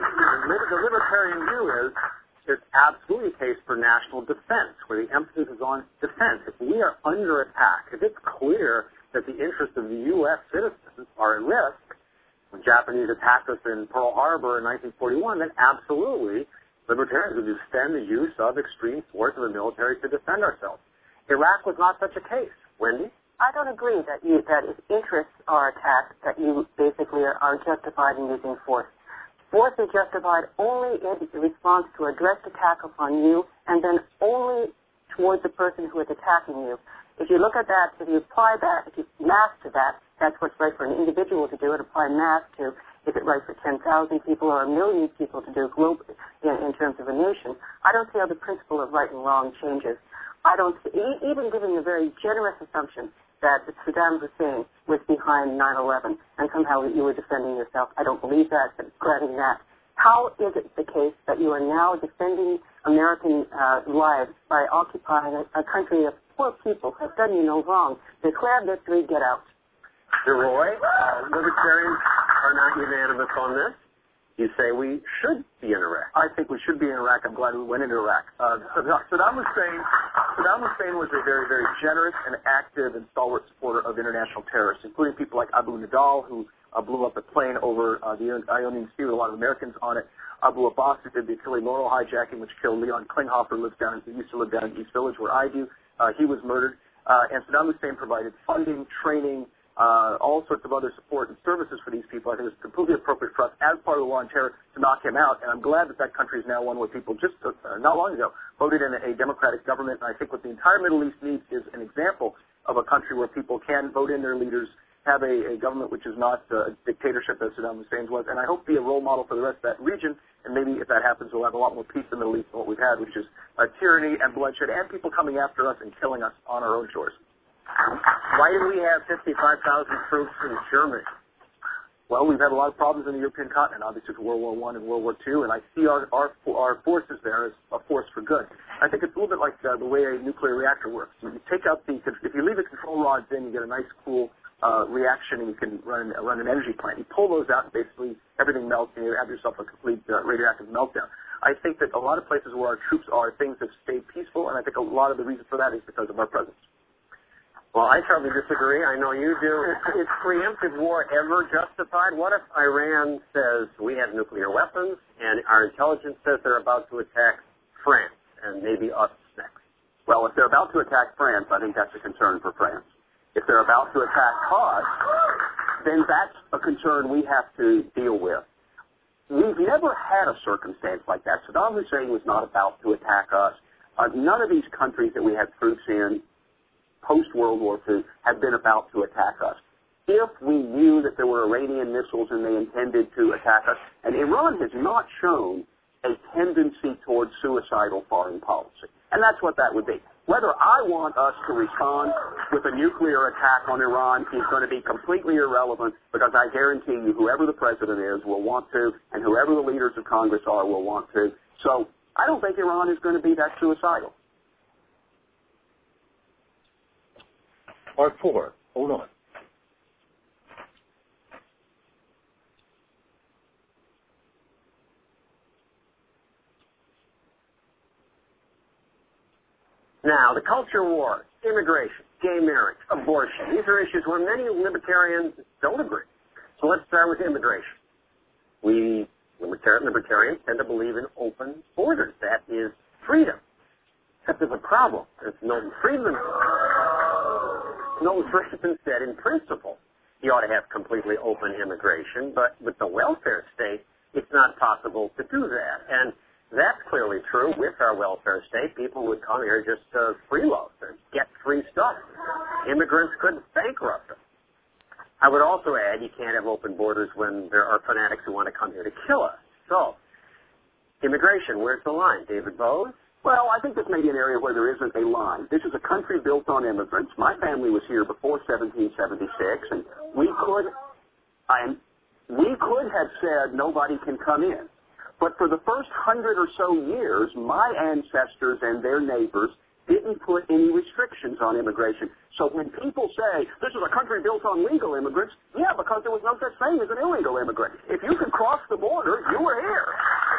the libertarian view is, there's absolutely a case for national defense, where the emphasis is on defense. If we are under attack, if it's clear that the interests of the U S citizens are at risk, when Japanese attacked us in Pearl Harbor in nineteen forty-one, then absolutely libertarians would defend the use of extreme force of the military to defend ourselves. Iraq was not such a case. Wendy? I don't agree that you, that if interests are attacked, that you basically are, are justified in using force. Force is justified only in response to a direct attack upon you, and then only towards the person who is attacking you. If you look at that, if you apply that, if you mass to that, that's what's right for an individual to do it. Apply mass to, is it right for ten thousand people or a million people to do globally in, in terms of a nation? I don't see how the principle of right and wrong changes. I don't see, even given the very generous assumption that Saddam Hussein was behind nine eleven and somehow you were defending yourself. I don't believe that, but granting that. How is it the case that you are now defending American uh, lives by occupying a, a country of poor people who have done you no wrong? Declare victory, get out. Roy, uh, libertarians are not unanimous on this. You say we should be in Iraq. I think we should be in Iraq. I'm glad we went into Iraq. Uh, Saddam Hussein, Saddam Hussein was a very, very generous and active and stalwart supporter of international terrorists, including people like Abu Nidal, who uh, blew up a plane over uh, the Ionian Sea with a lot of Americans on it. Abu Abbas, who did the Achille Lauro hijacking, which killed Leon Klinghoffer, lives down, who used to live down in East Village, where I do. Uh, he was murdered. Uh, and Saddam Hussein provided funding, training, Uh, all sorts of other support and services for these people. I think it's completely appropriate for us, as part of the war on terror, to knock him out. And I'm glad that that country is now one where people just uh, not long ago voted in a, a democratic government. And I think what the entire Middle East needs is an example of a country where people can vote in their leaders, have a, a government which is not a dictatorship as Saddam Hussein's was, and I hope be a role model for the rest of that region. And maybe if that happens, we'll have a lot more peace in the Middle East than what we've had, which is uh, tyranny and bloodshed and people coming after us and killing us on our own shores. Why do we have fifty-five thousand troops in Germany? Well, we've had a lot of problems in the European continent, obviously for World War One and World War Two, and I see our, our our forces there as a force for good. I think it's a little bit like uh, the way a nuclear reactor works. You take out the, if you leave the control rods in, you get a nice, cool uh, reaction, and you can run run an energy plant. You pull those out, and basically everything melts, and you have yourself a complete uh, radioactive meltdown. I think that a lot of places where our troops are, things have stayed peaceful, and I think a lot of the reason for that is because of our presence. Well, I totally disagree. I know you do. Is preemptive war ever justified? What if Iran says we have nuclear weapons and our intelligence says they're about to attack France and maybe us next? Well, if they're about to attack France, I think that's a concern for France. If they're about to attack us, then that's a concern we have to deal with. We've never had a circumstance like that. Saddam Hussein was not about to attack us. Uh, none of these countries that we had troops in post-World War Two have been about to attack us. If we knew that there were Iranian missiles and they intended to attack us, and Iran has not shown a tendency towards suicidal foreign policy, and that's what that would be. Whether I want us to respond with a nuclear attack on Iran is going to be completely irrelevant, because I guarantee you whoever the president is will want to, and whoever the leaders of Congress are will want to. So I don't think Iran is going to be that suicidal. Part four. Hold on. Now, the culture war, immigration, gay marriage, abortion. These are issues where many libertarians don't agree. So let's start with immigration. We libertarians tend to believe in open borders. That is freedom. Except there's a problem. As Milton Friedman Milton Friedman said, in principle, you ought to have completely open immigration, but with the welfare state, it's not possible to do that. And that's clearly true. With our welfare state, people would come here just to freeload and get free stuff. Immigrants could bankrupt them. I would also add, you can't have open borders when there are fanatics who want to come here to kill us. So, immigration, where's the line? David Bose? Well, I think this may be an area where there isn't a line. This is a country built on immigrants. My family was here before seventeen seventy-six, and we could, and we could have said nobody can come in. But for the first hundred or so years, my ancestors and their neighbors didn't put any restrictions on immigration. So when people say, this is a country built on legal immigrants, yeah, because there was no such thing as an illegal immigrant. If you could cross the border, you were here.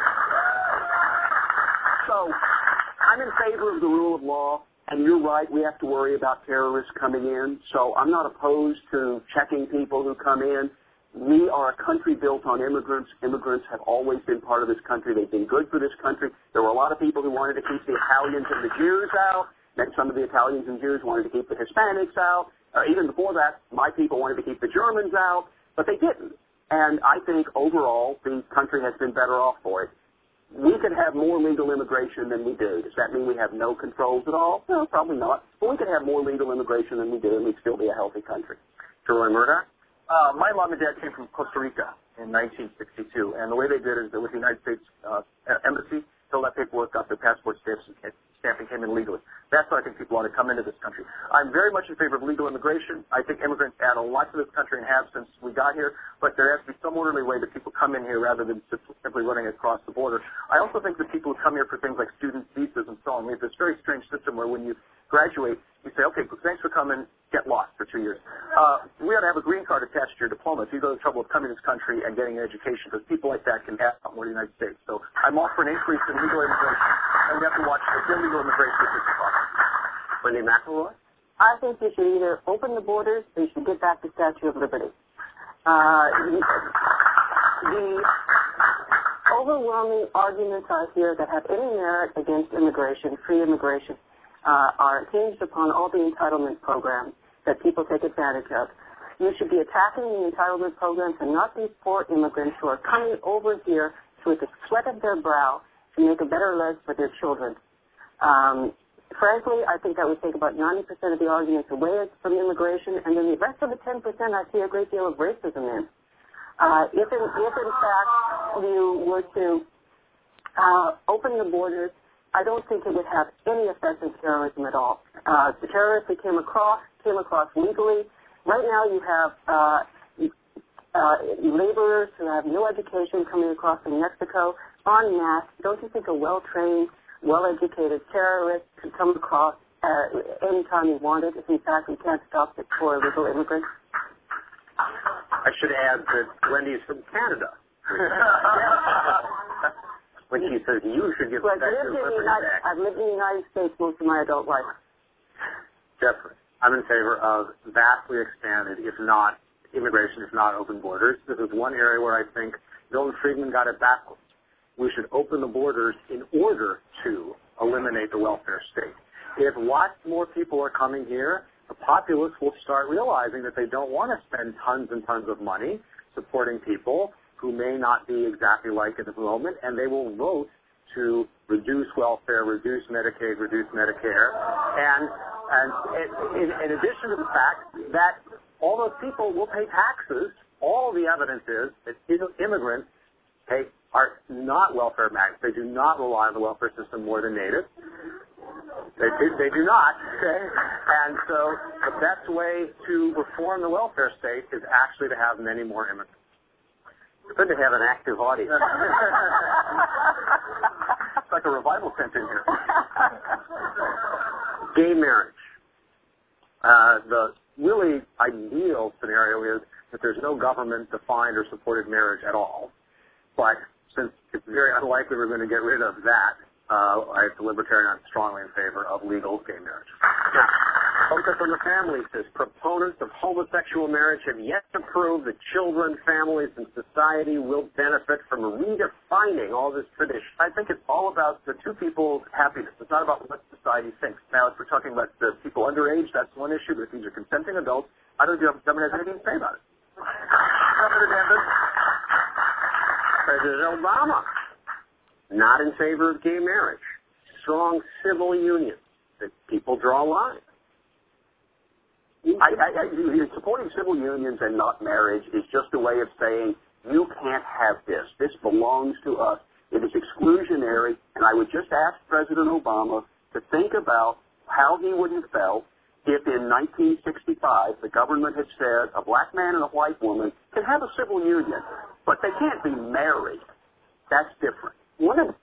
So I'm in favor of the rule of law, and you're right, we have to worry about terrorists coming in. So I'm not opposed to checking people who come in. We are a country built on immigrants. Immigrants have always been part of this country. They've been good for this country. There were a lot of people who wanted to keep the Italians and the Jews out. Then some of the Italians and Jews wanted to keep the Hispanics out. Uh, even before that, my people wanted to keep the Germans out, but they didn't. And I think overall, the country has been better off for it. We could have more legal immigration than we do. Does that mean we have no controls at all? No, probably not. But we could have more legal immigration than we do, and we'd still be a healthy country. Roy Murdoch? Uh, my mom and dad came from Costa Rica in nineteen sixty-two, and the way they did it is that with the United States uh, Embassy, filled out paperwork, got their passport stamps, and stamping came in legally. That's why I think people ought to come into this country. I'm very much in favor of legal immigration. I think immigrants add a lot to this country and have since we got here, but there has to be some orderly way that people come in here rather than simply running across the border. I also think that people who come here for things like student visas and so on, we have this very strange system where when you graduate, you say, okay, thanks for coming, get lost for two years. Uh, we ought to have a green card attached to your diploma if you go to the trouble of coming to this country and getting an education, because people like that can add a lot more to the United States. So I'm all for an increase in legal immigration, and we have to watch the illegal immigration as it's possible. Wendy McElroy? I think you should either open the borders or you should get back the Statue of Liberty. Uh, the, the overwhelming arguments I hear that have any merit against immigration, free immigration, uh, are hinged upon all the entitlement programs that people take advantage of. You should be attacking the entitlement programs and not these poor immigrants who are coming over here with the sweat of their brow to make a better life for their children. Um, frankly, I think that would take about ninety percent of the arguments away from immigration, and then the rest of the ten percent I see a great deal of racism in. Uh, if, in, if in fact you were to uh, open the borders, I don't think it would have any effect on terrorism at all. Uh, the terrorists that came across came across legally. Right now you have uh, uh, laborers who have no education coming across from Mexico en masse. Don't you think a well-trained, well-educated terrorist could come across uh, anytime he wanted if, in fact, we can't stop it for illegal immigrants? I should add that Wendy is from Canada. When she says you should give well, I've, respect lived to in the United, I've lived in the United States most of my adult life. Jeffrey, I'm in favor of vastly expanded, if not immigration, if not open borders. This is one area where I think Milton Friedman got it backwards. We should open the borders in order to eliminate the welfare state. If lots more people are coming here, the populace will start realizing that they don't want to spend tons and tons of money supporting people who may not be exactly like it at the moment, and they will vote to reduce welfare, reduce Medicaid, reduce Medicare, and and in, in addition to the fact that all those people will pay taxes. All the evidence is that immigrants pay, are not welfare magnets. They do not rely on the welfare system more than natives. They do, they do not. Okay? And so the best way to reform the welfare state is actually to have many more immigrants. It's good to have an active audience. It's like a revival tent in here. Gay marriage. Uh, the really ideal scenario is that there's no government-defined or supported marriage at all. But since it's very unlikely we're going to get rid of that, uh, as a libertarian, I'm strongly in favor of legal gay marriage. Now, focus on the family says proponents of homosexual marriage have yet to prove that children, families, and society will benefit from redefining all this tradition. I think it's all about the two people's happiness. It's not about what society thinks. Now, if we're talking about the people underage, that's one issue, but if these are consenting adults, I don't think the government has anything to say about it. President Obama, not in favor of gay marriage. Strong civil unions, that people draw lines. I, I, I, supporting civil unions and not marriage is just a way of saying you can't have this. This belongs to us. It is exclusionary, and I would just ask President Obama to think about how he would have felt if in nineteen sixty-five the government had said a black man and a white woman can have a civil union, but they can't be married. That's different. What a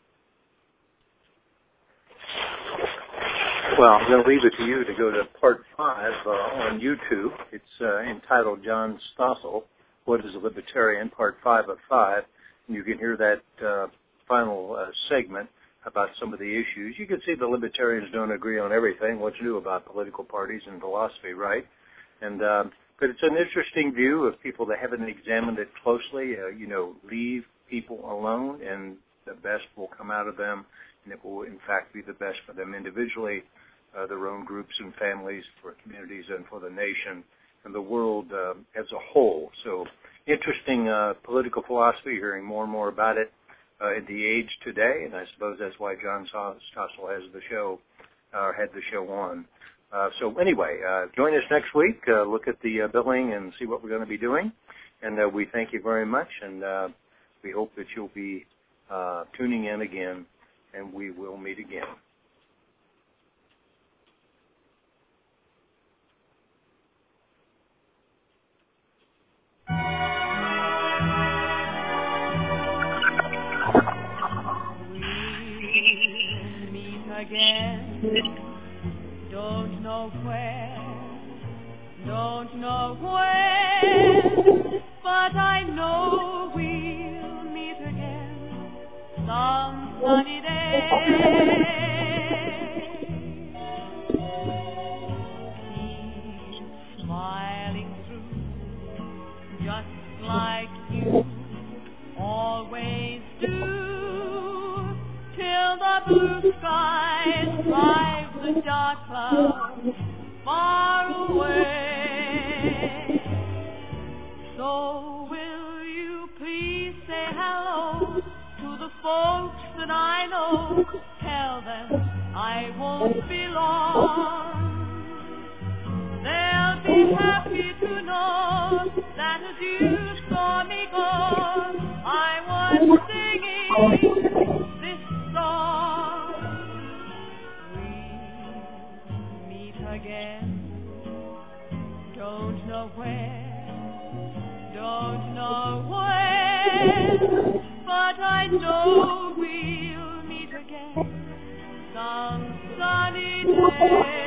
Well, I'm going to leave it to you to go to part five uh, on YouTube. It's uh, entitled John Stossel, What is a Libertarian, part five of five. And you can hear that uh, final uh, segment about some of the issues. You can see the libertarians don't agree on everything, what's new about political parties and philosophy, right? And uh, but it's an interesting view of people that haven't examined it closely. Uh, you know, leave people alone, and the best will come out of them, and it will, in fact, be the best for them individually, uh, their own groups and families, for communities, and for the nation and the world uh, as a whole. So interesting uh, political philosophy, hearing more and more about it uh, in the age today, and I suppose that's why John Stossel has the show, uh, had the show on. Uh, so anyway, uh, join us next week. Uh, look at the uh, billing and see what we're going to be doing. And uh, we thank you very much, and uh, we hope that you'll be uh, tuning in again, and we will meet again. We'll meet again. Don't know where, don't know when, but I know we'll meet again some sunny day. Keep smiling through, just like you always do, till the blue skies drive the dark clouds far away. So will you please say hello to the folks that I know? Tell them I won't be long. They'll be happy to know that as you saw me go, I was singing this song. We'll meet again. Don't know where, don't know when, but I know we'll meet again some sunny day.